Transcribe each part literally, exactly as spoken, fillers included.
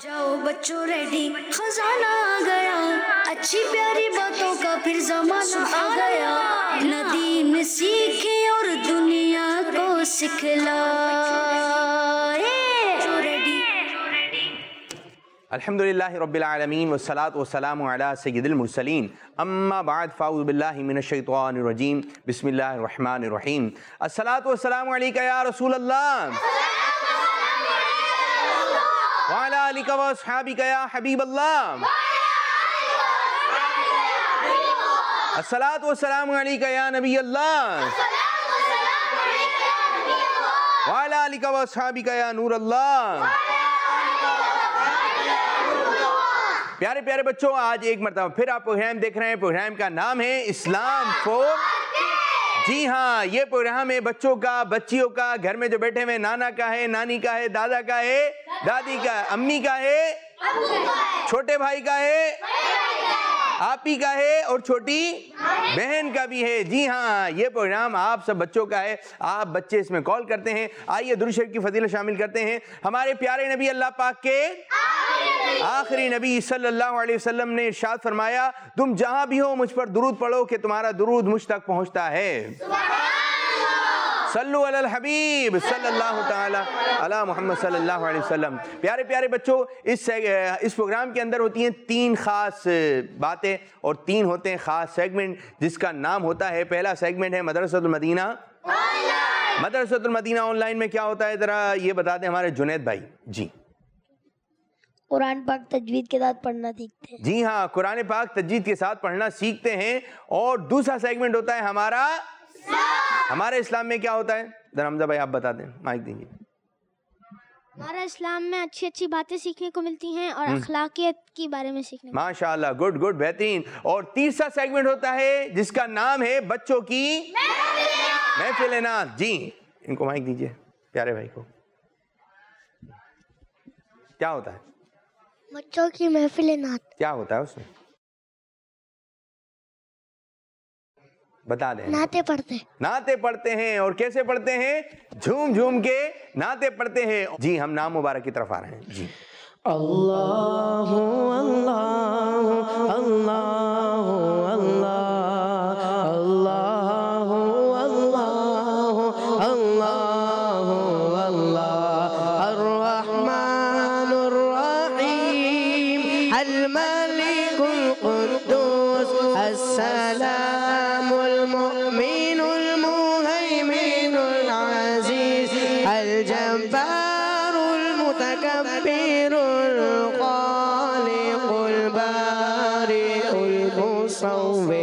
جاؤ بچوں ریڈی خزانہ آ گیا، اچھی پیاری باتوں کا پھر زمانہ آ گیا، ندیم سیکھے اور دنیا کو سکھلائے۔ الحمدللہ رب العالمین والصلاة والسلام علی سید المرسلین، اما بعد فاعوذ باللہ من الشیطان الرجیم، بسم اللہ الرحمن الرحیم۔ الصلاة والسلام علیکہ یا رسول اللہ وعلی آلک و اصحابک یا حبیب اللہ، الصلاة والسلام علیکہ یا نبی اللہ وعلی آلک و اصحابک یا نور اللہ۔ پیارے پیارے بچوں، آج ایک مرتبہ پھر آپ پروگرام دیکھ رہے ہیں۔ پروگرام کا نام ہے اسلام فور۔ جی ہاں، یہ پروگرام ہے بچوں کا، بچیوں کا، گھر میں جو بیٹھے ہوئے نانا کا ہے، نانی کا ہے، دادا کا ہے، دادی کا ہے، امی کا ہے، چھوٹے بھائی کا ہے، آپ ہی کا ہے، اور چھوٹی بہن کا بھی ہے۔ جی ہاں، یہ پروگرام آپ سب بچوں کا ہے۔ آپ بچے اس میں کال کرتے ہیں۔ آئیے درود شریف کی فضیلت شامل کرتے ہیں۔ ہمارے پیارے نبی اللہ پاک کے آخری نبی صلی اللہ علیہ وسلم نے ارشاد فرمایا، تم جہاں بھی ہو مجھ پر درود پڑھو کہ تمہارا درود مجھ تک پہنچتا ہے۔ صلو علی الحبیب صلی اللہ تعالی علی محمد صلی اللہ علیہ وسلم۔ پیارے پیارے بچوں، اس اس پروگرام کے اندر ہوتی ہیں تین خاص باتیں اور تین ہوتے ہیں خاص سیگمنٹ، جس کا نام ہوتا ہے، پہلا سیگمنٹ ہے مدرسۃ المدینہ۔ مدرسۃ المدینہ آن لائن میں کیا ہوتا ہے ذرا یہ بتا دیں ہمارے جنید بھائی۔ جی، قرآن پاک تجوید کے ساتھ پڑھنا سیکھتے ہیں۔ جی ہاں، قرآن پاک تجوید کے ساتھ پڑھنا سیکھتے ہیں۔ اور دوسرا سیگمنٹ ہوتا ہے ہمارا ہمارے اسلام میں کیا ہوتا ہے، ذرا حمزہ بھائی آپ بتا دیں، مائک دیجیے۔ ہمارا اسلام میں اچھی اچھی باتیں سیکھنے کو ملتی ہیں اور اخلاقیات کے بارے میں سیکھنے کو۔ ماشاءاللہ، گڈ گڈ، بہترین۔ اور تیسرا سیگمنٹ ہوتا ہے جس کا نام ہے بچوں کی محفل نعت۔ جی، ان کو مائک دیجیے، پیارے بھائی کو۔ کیا ہوتا ہے بچوں کی محفل نعت؟ کیا ہوتا ہے اس میں بتا دیں۔ نعتیں پڑھتے ہیں۔ نعتیں پڑھتے ہیں، اور کیسے پڑھتے ہیں؟ جھوم جھوم کے نعتیں پڑھتے ہیں۔ جی، ہم نام مبارک کی طرف آ رہے ہیں۔ جی، اللہ اللہ اللہ اللہ اللہ اللہ اللہ الرحمن الرحیم الملک القدوس السلام المؤمن المهيمن العزيز الجبار المتكبر الخالق البارئ المصور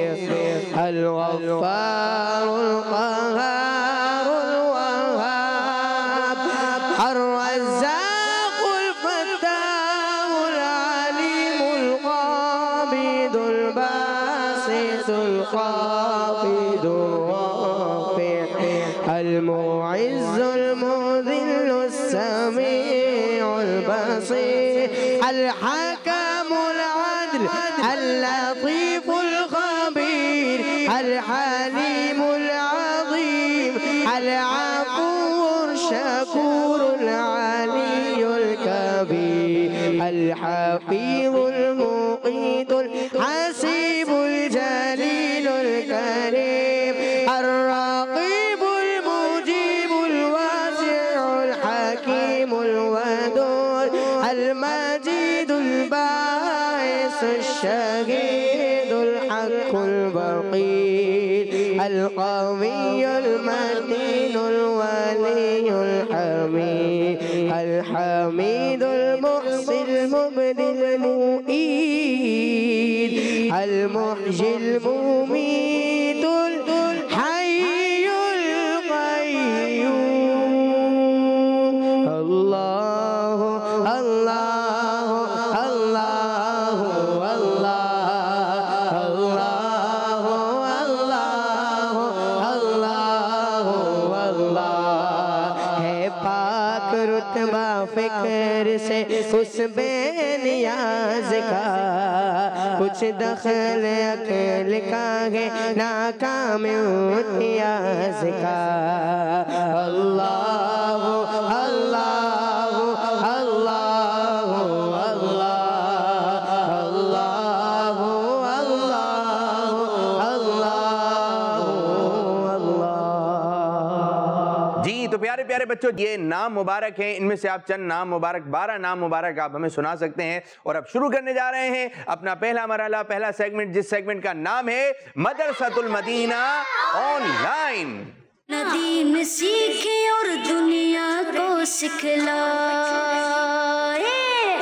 الغفار القهار الوهاب الرزاق الفتاح العليم القابض الباسط الخافض الرافع المعز المذل السميع البصير الحكم العدل اللطيف الخبير الحليم العظيم العفو الشكور العلي الكبير الحفيظ المقيت الحسيب الجليل الكريم الرقيب المجيب الواسع الحكيم الودود المجيد الباعث الشهيد الحق البقير القوي المتين الولي الحميد الحميد المحصي المبدي المؤيد المحيي المميت الحي القيوم الله الله الله الله الله الله الله ہے پاک رتبہ فکر سے اس بے نیاز کا، کچھ دخل عقل کا ہے ناکام امتیاز کا۔ اللہ اللہ اللہ اللہ प्यारे प्यारे बच्चों, ये नाम मुबारक हैं, इनमें से आप चंद नाम मुबारक, बारह नाम मुबारक आप हमें सुना सकते हैं। और अब शुरू करने जा रहे हैं अपना पहला मरहला, पहला सेगमेंट, जिस सेगमेंट का नाम है मदरसतुल मदीना ऑनलाइन। दीन सीखे और दुनिया को सिखलाए।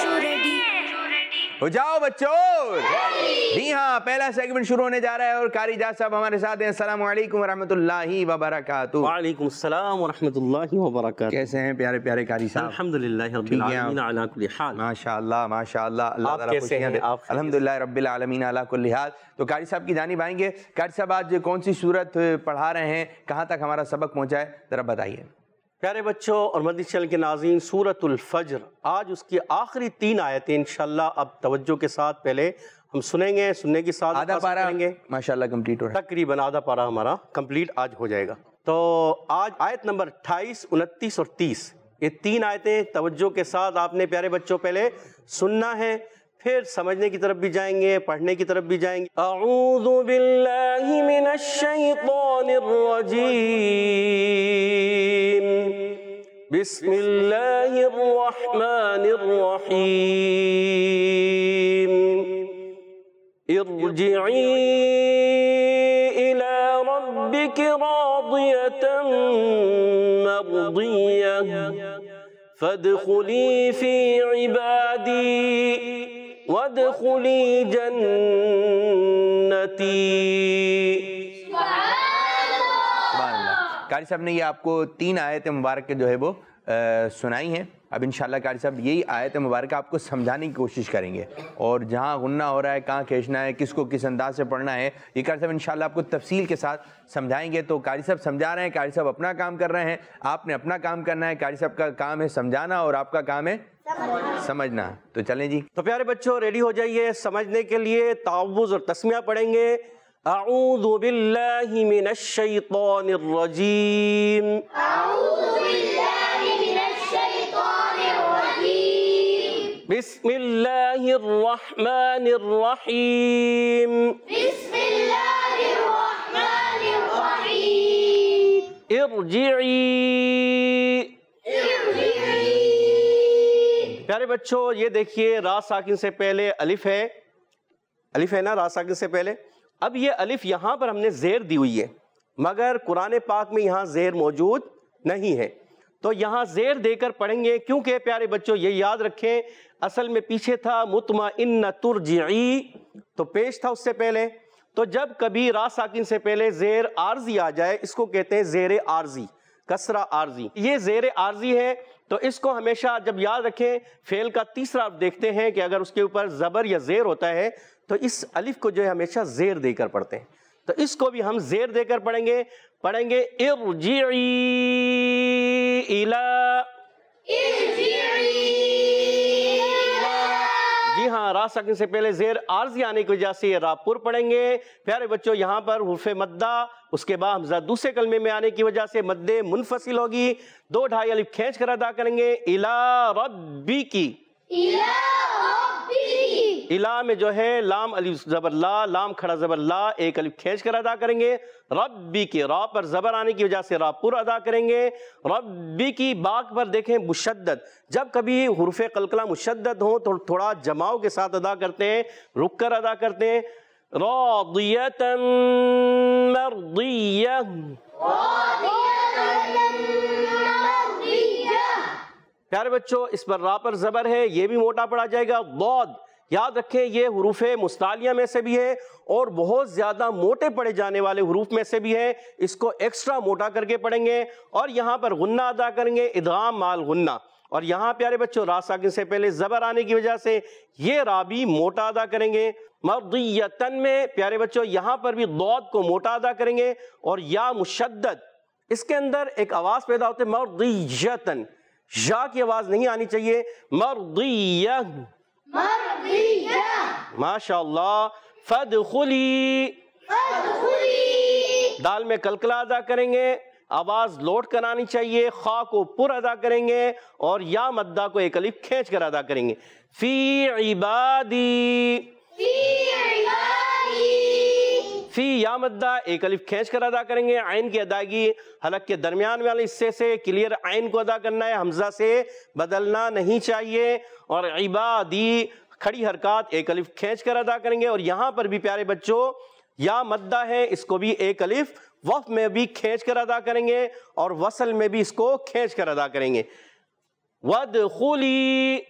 हो जाओ बच्चों। जी हाँ, पहला सेगमेंट शुरू होने जा रहा है और कारी जाद साहब हमारे साथ हैं। अस्सलाम वालेकुम वरहमतुल्लाहि वबरकातुहू। वालेकुम सलाम वरहमतुल्लाहि वबरकातुहू। कैसे हैं प्यारे प्यारे कारी साहब? अल्हम्दुलिल्लाह रब्बिल आलमीन अला कुल्ली हाल। माशाअल्लाह माशाअल्लाह, अल्लाह ताला खुशियां दे। अल्हम्दुलिल्लाह रब्बिल आलमीन अला कुल्ली हाल। तो कारी साहब की जानिब आएंगे। कारी साहब, आज कौन सी सूरत पढ़ा रहे हैं, कहाँ तक हमारा सबक पहुँचा है, जरा बताइए। प्यारे बच्चों और मदनी चैनल के नाज़रीन, सूरतुल फज्र, आज उसकी आखिरी तीन आयतें इंशाअल्लाह अब तवज्जो के साथ पहले हम सुनेंगे, सुनने की साथ आधा पारा माशाअल्लाह कंप्लीट हो रहा है। तकरीबन आधा पारा हमारा कंप्लीट आज हो जाएगा। तो आज आयत नंबर अट्ठाईस, उनतीस और तीस, ये तीन आयतें तवज्जो के साथ आपने प्यारे बच्चों पहले सुनना है, फिर समझने की तरफ भी जाएंगे, पढ़ने की तरफ भी जाएंगे। अऊज़ु बिल्लाहि मिनश शैतानिर रजीम, बिस्मिल्लाहिर रहमानिर रहीम, इरजिई इला रब्बिकी रादियतन मर्दिय्यह फदखुली फी इबादी वदखुली जन्नती। कारी साहब ने ये आपको तीन आयत मुबारक के जो है वो आ, सुनाई हैं। अब इंशाल्लाह कारी साहब यही आयत मुबारक आपको समझाने की कोशिश करेंगे, और जहाँ गुन्ना हो रहा है, कहाँ खींचना है, किसको किस अंदाज से पढ़ना है, ये कारी साहब इंशाल्लाह आपको तफसील के साथ समझाएंगे। तो कारी साहब समझा रहे हैं, कारी साहब अपना काम कर रहे हैं, आपने अपना काम करना है। कारी साहब का काम है समझाना और आपका काम है समझना। तो चलें जी। तो प्यारे बच्चों रेडी हो जाइए समझने के लिए। तावुज़ और तस्मिया पढ़ेंगे। अऊज़ु बिल्लाहि मिनश शैतानिर रजीम, बिस्मिल्लाहिर रहमानिर रहीम, इरजिई। प्यारे बच्चों ये देखिए, रा साकिन से पहले अलिफ है, अलिफ है ना रा साकिन से पहले। अब ये अलिफ यहाँ पर हमने ज़ेर दी हुई है, मगर कुरान पाक में यहाँ ज़ेर मौजूद नहीं है, तो यहाँ ज़ेर देकर पढ़ेंगे। क्योंकि प्यारे बच्चों ये याद रखें, असल में पीछे था मुतमइन्ना तुरजिई, तो पेश था उससे पहले। तो जब कभी रा साकिन से पहले ज़ेर आर्जी आ जाए, इसको कहते हैं ज़ेर आर्जी, कसरा आर्जी। ये ज़ेर आर्जी है, तो इसको हमेशा जब याद रखें, फेल का तीसरा आप देखते हैं कि अगर उसके ऊपर ज़बर या ज़ेर होता है तो इस अलिफ को जो है हमेशा ज़ेर देकर पढ़ते हैं, तो इसको भी हम ज़ेर देकर पढ़ेंगे। पढ़ेंगे इरजिई इला, जी हाँ, रा साकिन से पहले ज़ेर आर्जी आने की वजह से ये रापुर पढ़ेंगे। प्यारे बच्चों यहाँ पर हुर्फ़े मद्दा, उसके बाद हमज़ा दूसरे कलमे में आने की वजह से मद्दे मुनफसिल होगी, दो ढाई अलिफ खींच कर अदा करेंगे। इला रब्बी की, इला में जो है लाम अलिफ ज़बर ला, लाम खड़ा ज़बर ला, एक अलिफ खींच कर अदा करेंगे। रब्बी की, रा पर ज़बर आने की वजह से रापुर अदा करेंगे। रब्बी की, बाक पर देखें मुशद्दद, जब कभी हुर्फ़े कलकला मुशद्दद हो तो थोड़ा जमाव के साथ अदा करते हैं, रुक कर अदा करते हैं। रादियतन मर्दिय्यह, प्यारे बच्चों इस पर रा पर ज़बर है, ये भी मोटा पड़ा जाएगा। दौद, याद रखें ये हुरूफ़े मुस्तालिया में से भी है और बहुत ज़्यादा मोटे पढ़े जाने वाले हुरूफ में से भी है, इसको एक्स्ट्रा मोटा करके पढ़ेंगे। और यहाँ पर गुन्ना अदा करेंगे, इदगाम माल गुन्ना। और यहाँ प्यारे बच्चों रा साकिन से पहले ज़बर आने की वजह से ये रा भी मोटा अदा करेंगे। मर्दियतन में प्यारे बच्चों यहाँ पर भी दौद को मोटा अदा करेंगे और या मुशद्दद, इसके अंदर एक आवाज़ पैदा होती है मर्दियतन, या की आवाज़ नहीं आनी चाहिए। मर्दिय्यह, माशाअल्लाह। फदखुली, दाल में कलकला अदा करेंगे, आवाज लौट कर आनी चाहिए। खा को पुर अदा करेंगे और या मद्दा को एक अलिफ खींच कर अदा करेंगे। फी इबादी, فی یا مدہ ایک الف کھینچ کر ادا کریں گے. عین کی ادائیگی حلق کے درمیان والے حصے سے کلیئر عین کو ادا کرنا ہے, حمزہ سے بدلنا نہیں چاہیے. اور عبادی کھڑی حرکات ایک الف کھینچ کر ادا کریں گے. اور یہاں پر بھی پیارے بچوں یا مدہ ہے, اس کو بھی ایک الف وقف میں بھی کھینچ کر ادا کریں گے اور وصل میں بھی اس کو کھینچ کر ادا کریں گے. وَادْخُلِي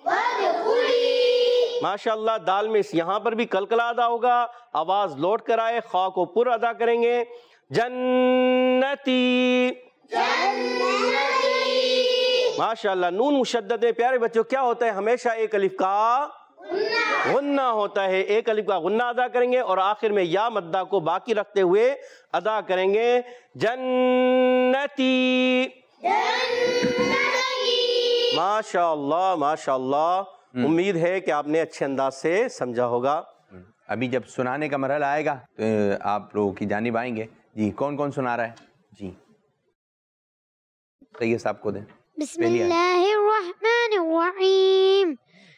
ماشاءاللہ. دال میں اس یہاں پر بھی کلکلا ادا ہوگا, آواز لوٹ کر آئے, خواہ کو پر ادا کریں گے. جنتی ماشاءاللہ. نون مشدد ہے پیارے بچوں, کیا ہوتا ہے ہمیشہ ایک الف کا غنہ ہوتا ہے, ایک الف کا غنہ ادا کریں گے اور آخر میں یا مدہ کو باقی رکھتے ہوئے ادا کریں گے. جنتی ماشاءاللہ ماشاءاللہ. امید ہے کہ آپ نے اچھے انداز سے سمجھا ہوگا. ابھی جب سنانے کا مرحلہ آئے گا تو آپ لوگوں کی جانب آئیں گے. جی کون کون سنا رہا ہے؟ جی سید صاحب کو دیں. بسم اللہ الرحمن الرحیم.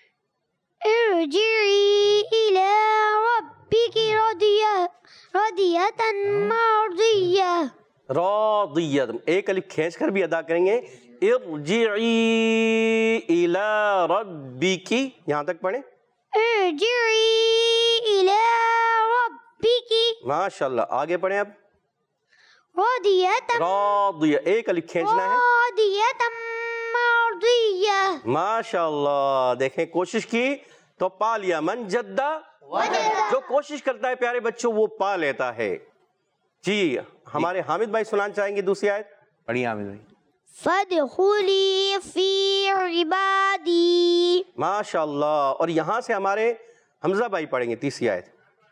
ارجعی الی ربک راضیہ راضیۃ مرضیہ. راضیہ ایک الف کھینچ کر بھی ادا کریں گے. ارجعی الی ربک, یہاں تک پڑھیں. ارجعی الی ربک ماشاءاللہ. آگے پڑھیں اب. راضیۃ راضیہ ایک الف کھینچنا ہے. راضیۃ مرضیہ. ماشاءاللہ. دیکھیں کوشش کی تو پا لیا. من جدہ جو کوشش کرتا ہے پیارے بچوں وہ پا لیتا ہے. جی ہمارے حامد بھائی سنانا چاہیں گے دوسری آیت. پڑھیے حامد بھائی. فادخلی فی عبادی. ماشاءاللہ. اور یہاں سے ہمارے حمزہ بھائی پڑھیں گے تیسری آیت.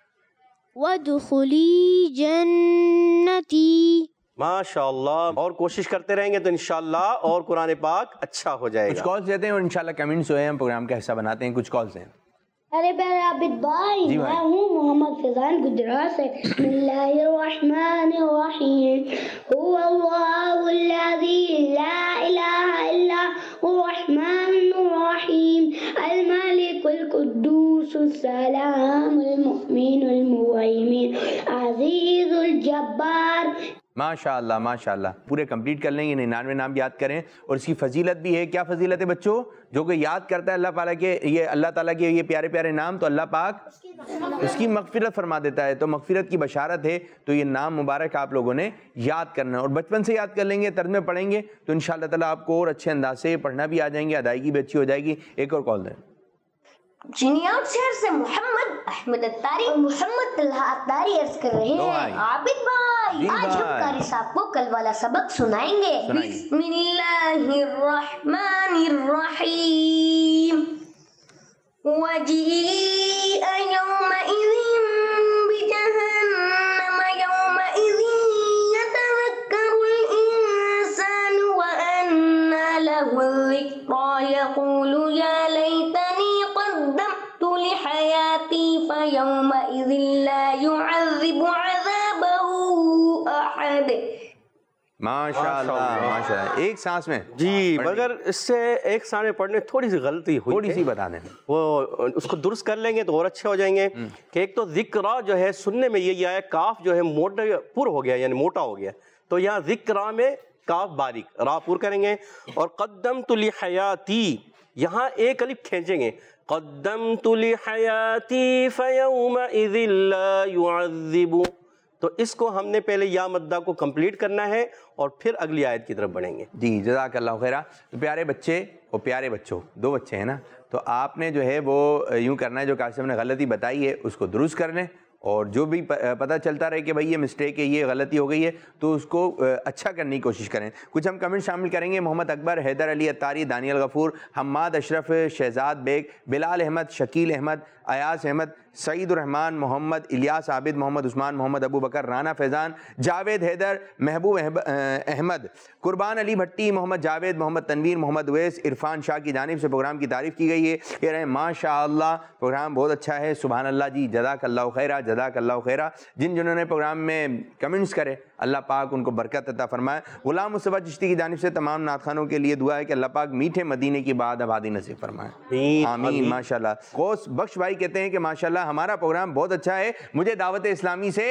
وادخلی جنتی. ماشاءاللہ. اور کوشش کرتے رہیں گے تو انشاءاللہ اور قرآن پاک اچھا ہو جائے گا. کچھ کالز دیتے ہیں اور انشاءاللہ کمنٹس ہوئے ہم پروگرام کا حصہ بناتے ہیں. کچھ کالز ہیں. ارے پیارے عابد بھائی, میں ہوں محمد فیضان گجرات سے. بسم اللہ الرحمن الرحیم. هو اللہ الذی لا الہ الا هو الرحمن الرحیم. الملک القدوس السلام المؤمن المہیمن العزیز الجبار. ماشاءاللہ ماشاءاللہ. پورے کمپلیٹ کر لیں گے. ننانوے نام یاد کریں اور اس کی فضیلت بھی ہے. کیا فضیلت ہے بچوں؟ جو کہ یاد کرتا ہے اللہ تعالیٰ کے یہ اللہ تعالیٰ کے یہ پیارے پیارے نام تو اللہ پاک اس کی مغفرت فرما دیتا ہے. تو مغفرت کی بشارت ہے. تو یہ نام مبارک آپ لوگوں نے یاد کرنا ہے اور بچپن سے یاد کر لیں گے, ترجمے پڑھیں گے تو انشاءاللہ تعالیٰ آپ کو اور اچھے انداز سے پڑھنا بھی آ جائیں گے, ادائیگی بھی اچھی ہو جائے گی. ایک اور کال دیں. جنیات شہر سے محمد احمد اتاری محمد طلحہ اتاری عرض کر رہے ہیں. عابد بھائی آج ہم قاری صاحب کو کل والا سبق سنائیں گے. بسم اللہ الرحمن الرحیم. وجیء یومئذ بجہنم یومئذ یتذکر الانسان وأنى له الذکری یقول یا لیتنی قدمت لحیاتی فیومئذ لا يعذب عذابه احد. ماشاءاللہ ماشاءاللہ. ایک سانس میں. جی مگر اس سے ایک سانس میں پڑھنے تھوڑی سی غلطی ہوئی, تھوڑی سی بتا دیں, وہ اس کو درست کر لیں گے تو اور اچھے ہو جائیں گے. کہ ایک تو ذکرہ جو ہے سننے میں یہی آیا, کاف جو ہے موٹا پر ہو گیا یعنی موٹا ہو گیا, تو یہاں ذکرہ میں کاف باریک را پور کریں گے. اور قدمت لحیاتی یہاں ایک الف کھینچیں گے. قدمت لحیاتی فیومئذ لا يعذب. تو اس کو ہم نے پہلے یا مدہ کو کمپلیٹ کرنا ہے اور پھر اگلی آیت کی طرف بڑھیں گے. جی جزاک اللہ خیرہ. تو پیارے بچے اور پیارے بچوں, دو بچے ہیں نا, تو آپ نے جو ہے وہ یوں کرنا ہے جو قاسم نے غلطی بتائی ہے اس کو درست کر لیں اور جو بھی پتہ چلتا رہے کہ بھائی یہ مسٹیک ہے, یہ غلطی ہو گئی ہے, تو اس کو اچھا کرنے کی کوشش کریں. کچھ ہم کمنٹ شامل کریں گے. محمد اکبر, حیدر علی اتاری, دانیل غفور, حماد اشرف, شہزاد بیگ, بلال احمد, شکیل احمد, ایاز احمد, سعید الرحمان, محمد الیاس عابد, محمد عثمان, محمد ابو بکر, رانا فیضان, جاوید حیدر, محبوب احمد, قربان علی بھٹی, محمد جاوید, محمد تنویر, محمد اویس, عرفان شاہ کی جانب سے پروگرام کی تعریف کی گئی ہے. کہہ رہے ہیں ماشاء اللہ پروگرام بہت اچھا ہے, سبحان اللہ. جی جزاک اللہ خیرہ جزاک اللہ خیرہ. جن جنہوں نے پروگرام میں کمنٹس کرے اللہ پاک ان کو برکت عطا فرمائے. غلام مصطفیٰ چشتی کی جانب سے تمام نعت خوانوں کے لیے دعا ہے کہ اللہ پاک میٹھے مدینے کی بعد آبادی نصیب فرمائے. آمین. ماشاءاللہ. غوث بخش بھائی کہتے ہیں کہ ماشاءاللہ ہمارا پروگرام بہت اچھا ہے, مجھے دعوت اسلامی سے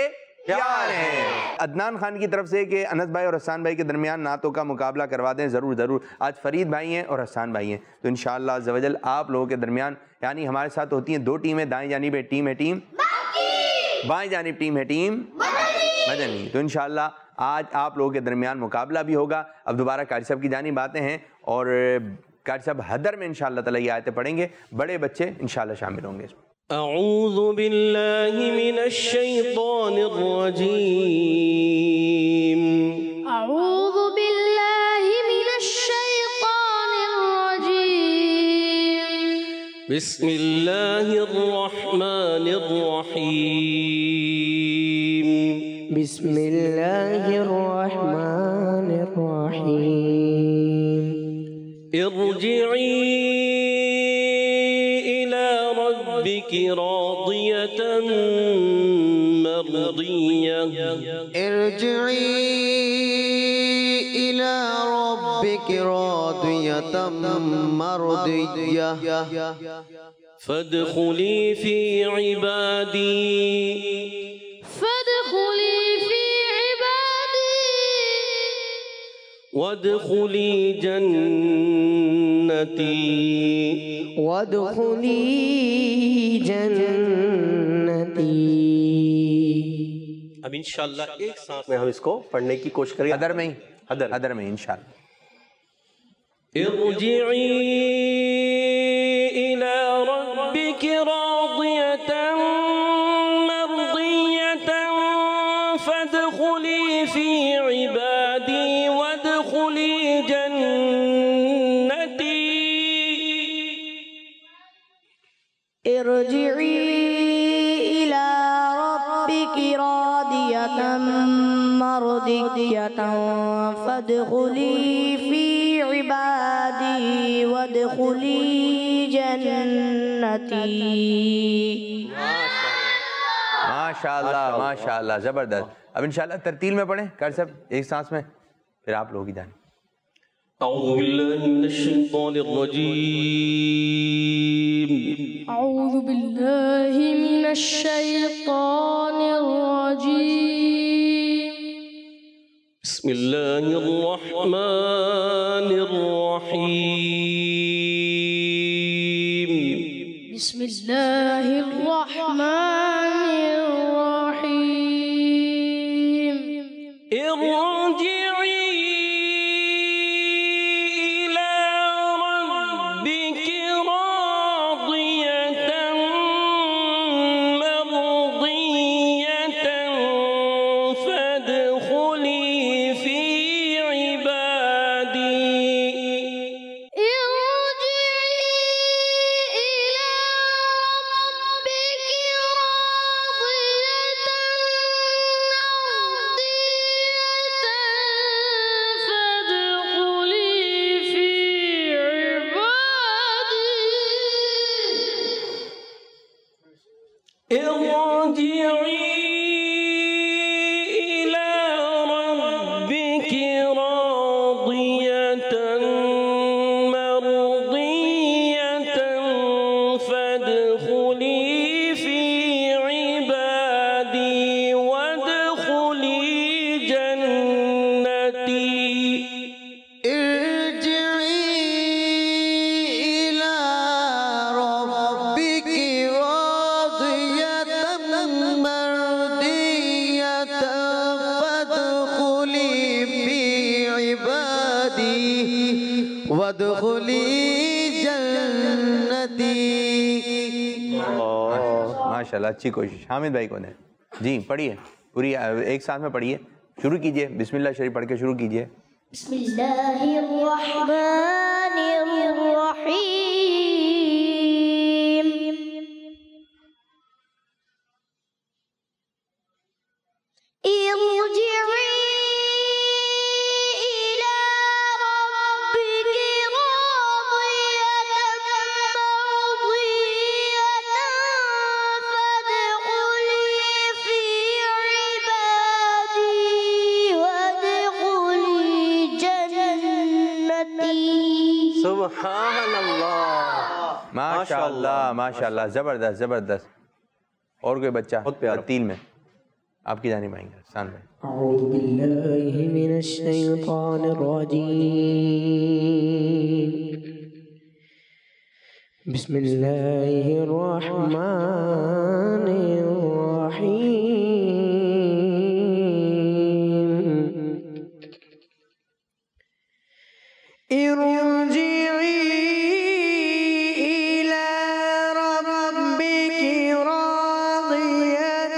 پیار ہے۔ عدنان خان کی طرف سے کہ انس بھائی اور حسان بھائی کے درمیان نعتوں کا مقابلہ کروا دیں۔ ضرور ضرور، آج فرید بھائی ہیں اور حسان بھائی ہیں، تو انشاءاللہ عز و جل آپ لوگوں کے درمیان، یعنی ہمارے ساتھ ہوتی ہیں دو ٹیمیں، دائیں جانب ٹیم ہے ٹیم بائیں جانب ٹیم ہے ٹیم مدنی، تو انشاءاللہ آج آپ لوگوں کے درمیان مقابلہ بھی ہوگا۔ اب دوبارہ قاری صاحب کی جانب آتے ہیں اور قاری صاحب حدر میں انشاءاللہ تعالیٰ یہ آیتیں پڑھیں گے، بڑے بچے انشاءاللہ شامل ہوں گے۔ اعوذ باللہ من الشیطان الرجیم، اعوذ باللہ من الشیطان الرجیم، بسم اللہ الرحمن الرحیم، بسم اللہ الرحمن الرحیم، ارجعی الى ربک راضیۃ مرضیہ، ارجعی الى ربک راضیۃ مرضیہ، فادخلی فی عبادی، فادخلی فی عبادی، وادخلی جنتی، وادخلی جنتی۔ اب انشاءاللہ ایک ساتھ میں ہم اس کو پڑھنے کی کوشش کریں، حدر میں ہی حدر حدر میں انشاءاللہ۔ ارجعی الى ربک راضیۃ مرضیۃ، فادخلی فی عبادی وادخلی جنتی، ارجعی الى ربک راضیۃ مرضیۃ، فادخلی فی عبادی وادخلی جنتی۔ ماشاءاللہ ماشاءاللہ، زبردست۔ اب انشاءاللہ ترتیل میں پڑھیں قاری صاحب، ایک سانس میں، پھر آپ لوگ ہی جانیں۔ اعوذ باللہ من الشیطان الرجیم، اعوذ باللہ من الشیطان الرجیم، بسم اللہ الرحمن الرحیم، بسم اللہ الرحمن الرحیم، ارجعی الى ربک راضیۃ مرضیۃ، فادخلی فی عبادی، ارجعی الى ربک راضیۃ مرضیۃ، فادخلی فی عبادی وادخلی جنتی، ارجعی الى ربک راضیۃ مرضیۃ، فادخلی فی عبادی وادخلی جنتی۔ ماشاءاللہ، اچھی کوشش۔ حامد بھائی کون ہے؟ جی پڑھیے، پوری ایک ساتھ میں پڑھیے، شروع کیجئے، بسم اللہ شریف پڑھ کے شروع کیجئے۔ بسم اللہ الرحمن الرحیم، ارجعی الى ربک راضیۃ مرضیۃ، فادخلی فی عبادی وادخلی جنتی۔ سبحان اللہ، ماشاءاللہ ماشاءاللہ، زبردست زبردست۔ اور کوئی بچہ بہت پیارا۔ ترتیل میں آپ کی جانب آئیں گے احسان بھائی. اعوذ باللہ من الشیطان الرجیم بسم اللہ الرحمن الرحیم ارجعی إلى ربك راضية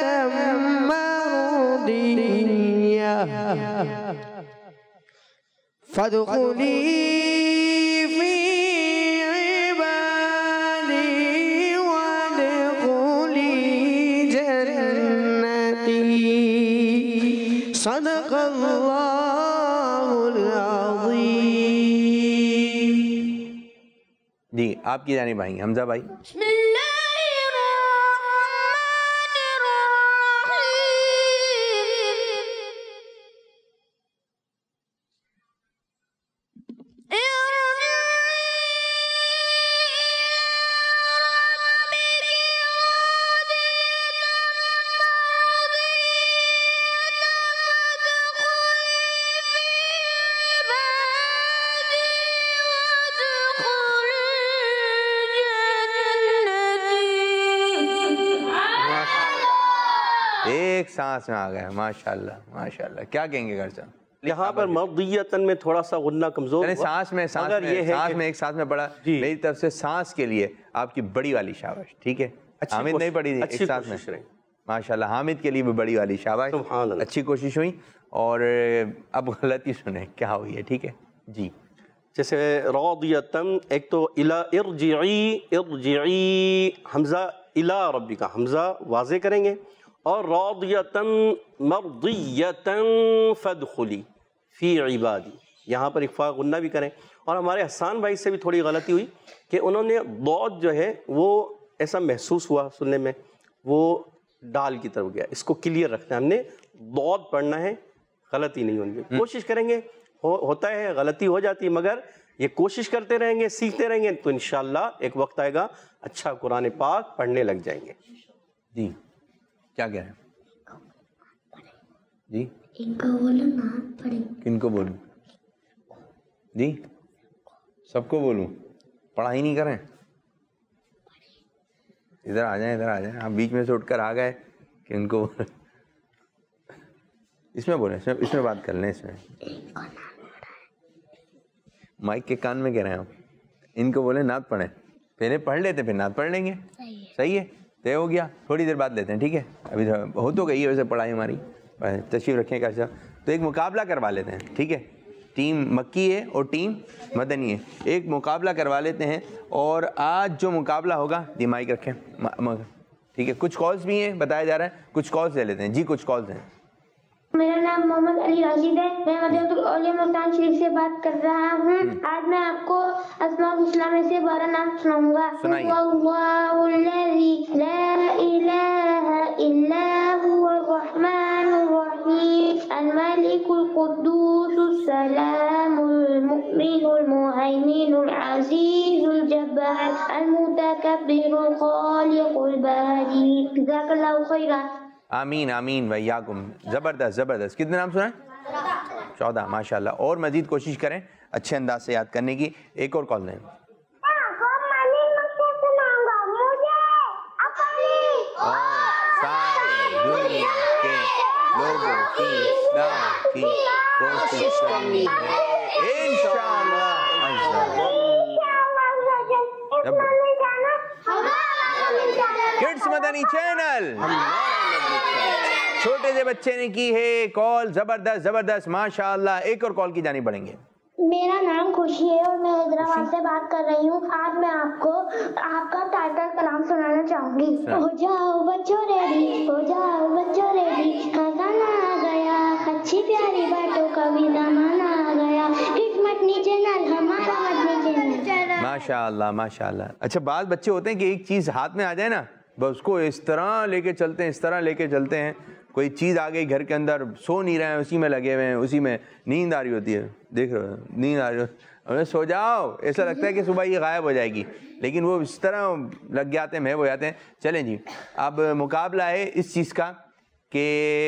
مرضية فادخلي في عبادي وادخلي جنتي صدق الله العظيم. جی آپ کی جانب آئیں گے حمزہ بھائی. بسم اللہ الرحمن ایک سانس میں آ گیا. ماشاءاللہ ماشاءاللہ. کیا کہیں گے گھر سے؟ یہاں پر مرضیتاً میں تھوڑا سا غنہ کمزور ہوا. سانس میں سانس مگر میں یہ ہے سانس کہ- میں ایک سانس میں پڑا. میری طرف سے سانس کے لیے آپ کی بڑی والی شاباش. ٹھیک ہے حامد نہیں پڑی تھی اچھی ایک ساتھ میں. کوشش رہی. ماشاءاللہ حامد کے لیے بھی بڑی والی شاباش. سبحان اللہ. اچھی کوشش ہوئی. اور اب غلطی سنیں کیا ہوئی ہے. ٹھیک ہے جی. جیسے راضیتاً ایک تو الا ارجعی ارجعی حمزہ الا ربی کا حمزہ واضح کریں گے اور راضیتاً مرضیتاً فادخلی فی عبادی یہاں پر اخفاء غنہ بھی کریں. اور ہمارے حسان بھائی سے بھی تھوڑی غلطی ہوئی کہ انہوں نے ضاد جو ہے وہ ایسا محسوس ہوا سننے میں وہ ڈال کی طرف گیا. اس کو کلیئر رکھنا ہے. ہم نے ضاد پڑھنا ہے غلطی نہیں ہونی. کوشش کریں گے ہوتا ہے غلطی ہو جاتی ہے مگر یہ کوشش کرتے رہیں گے سیکھتے رہیں گے تو انشاءاللہ ایک وقت آئے گا اچھا قرآن پاک پڑھنے لگ جائیں گے. جی کیا کہہ رہے ہیں جی؟ ان کو بولو نا پڑھیں. کن کو بولوں جی؟ سب کو بولوں؟ پڑھائی نہیں کریں. ادھر آ جائیں ادھر آ جائیں. آپ بیچ میں سے اٹھ کر آ گئے کہ ان کو اس میں بولیں اس میں اس میں بات کر لیں. اس میں مائک کے کان میں کہہ رہے ہیں آپ. ان کو بولیں نعت پڑھیں. پہلے پڑھ لیتے پھر نعت پڑھ لیں گے. صحیح ہے طے ہو گیا. تھوڑی دیر بعد لیتے ہیں. ٹھیک ہے ابھی ہو تو گئی ہے ویسے پڑھائی ہماری. تشریف رکھیں کا تو ایک مقابلہ کروا لیتے ہیں. ٹھیک ہے ٹیم مکی ہے اور ٹیم مدنی ہے. ایک مقابلہ کروا لیتے ہیں اور آج جو مقابلہ ہوگا دی مائک رکھیں. ٹھیک ہے کچھ کالز بھی ہیں بتایا جا رہا ہے. کچھ کالز لے لیتے ہیں. جی کچھ کالز ہیں. میرا نام محمد علی راشد ہے. میں مدینہ الاولیاء ملتان شریف سے بات کر رہا ہوں. آج میں آپ کو اسماء الحسنی میں سے بارہ نام سناؤں گا. سنائیے. اللہ الذی لا الہ الا هو الرحمن الرحیم الملک القدوس السلام المؤمن المهيمن العزيز الجبار المتكبر الخالق البارئ. جزاک اللہ خیرا. آمین آمین ویاکم. زبردست زبردست. کتنے نام سنائیں؟ چودہ. ماشاءاللہ. اور مزید کوشش کریں اچھے انداز سے یاد کرنے کی. ایک اور کال دیں. دنیا کے لوگوں کی اصلاح کی کوشش کرنی ہے انشاءاللہ. کڈس مدنی چینل چھوٹے سے بچے نے کی ہے کال. زبردست زبردست ماشاءاللہ. ایک اور کال کی جانب بڑھیں گے. میرا نام خوشی ہے اور میں حیدرآباد سے بات کر رہی ہوں. آج میں آپ کو آپ کا ٹائٹل کلام سنانا چاہوں گی. ہو جاؤ بچوں ریڈی ہو جاؤ بچوں ریڈی خزانہ آ گیا اچھی پیاری باتوں کا بھی زمانہ آ گیا. کڈس مدنی چینل ہمارا مدنی چینل. ماشاءاللہ ماشاءاللہ. اچھا بعض بچے ہوتے ہیں کہ ایک چیز ہاتھ میں آ جائے نا بس اس کو اس طرح لے کے چلتے ہیں اس طرح لے کے چلتے ہیں. کوئی چیز آ گئی گھر کے اندر سو نہیں رہے ہیں اسی میں لگے ہوئے ہیں اسی میں نیند آ رہی ہوتی ہے. دیکھ رہے ہو نیند آ رہی ہو سو جاؤ ایسا لگتا ہے کہ صبح یہ غائب ہو جائے گی لیکن وہ اس طرح لگ جاتے ہیں محو ہو جاتے ہیں. چلیں جی اب مقابلہ ہے اس چیز کا کہ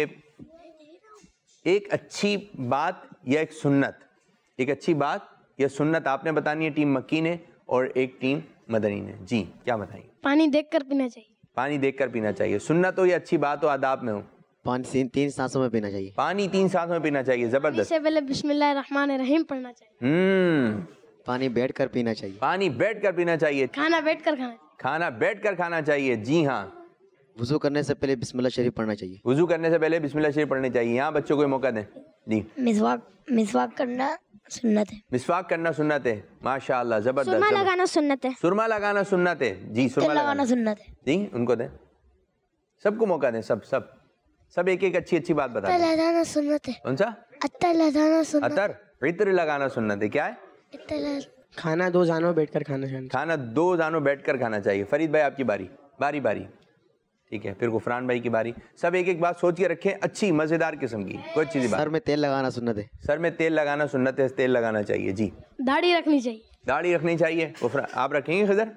ایک اچھی بات یا ایک سنت، ایک اچھی بات یا سنت آپ نے بتانی ہے ٹیم مکی نے اور ایک ٹیم مدنی نے. جی کیا بتائیں؟ پانی دیکھ کر پینا چاہیے. پانی دیکھ کر پینا چاہیے. سنت ہو یا اچھی بات ہو آداب میں ہو؟ پانی تین سانسوں میں پینا چاہیے. پانی تین سانسوں میں پینا چاہیے. زبردست. سے پہلے بسم اللہ الرحمن الرحیم پڑھنا چاہیے. ہوں. پانی بیٹھ کر پینا چاہیے. پانی بیٹھ کر پینا چاہیے. کھانا بیٹھ کر کھانا چاہیے. کھانا بیٹھ کر کھانا چاہیے. جی ہاں. وضو کرنے سے پہلے بسم اللہ شریف پڑھنا چاہیے. وضو کرنے سے پہلے بسم اللہ شریف پڑھنی چاہیے. یہاں بچوں کو موقع دیں. جی. مسواک مسواک کرنا سنت ہے. مسواک کرنا سنت ہے. ماشاء اللہ زبردست. سرما لگانا سنت ہے. سرما لگانا سنت ہے. جی سرما لگانا سنت ہے. جی ان کو دیں, سب کو موقع دیں. سب سب سب ایک ایک اچھی اچھی بات بتا دیں. لگانا سنت ہے. کون سا؟ عطر لگانا سنت. عطر عطر لگانا سنت ہے. کیا ہے؟ کھانا دو زانوں بیٹھ کر کھانا چاہیے. کھانا دو زانوں بیٹھ کر کھانا چاہیے. فرید بھائی آپ کی باری. باری باری ٹھیک ہے. پھر غفران بھائی کی باری. سب ایک ایک بات سوچ کے رکھیں, اچھی مزیدار قسم کی کوئی اچھی سی بات. سر میں تیل لگانا سنت ہے. سر میں تیل لگانا سنت ہے. تیل لگانا چاہیے. جی. داڑھی رکھنی چاہیے. داڑھی رکھنی چاہیے. غفران آپ رکھیں گے؟ خضر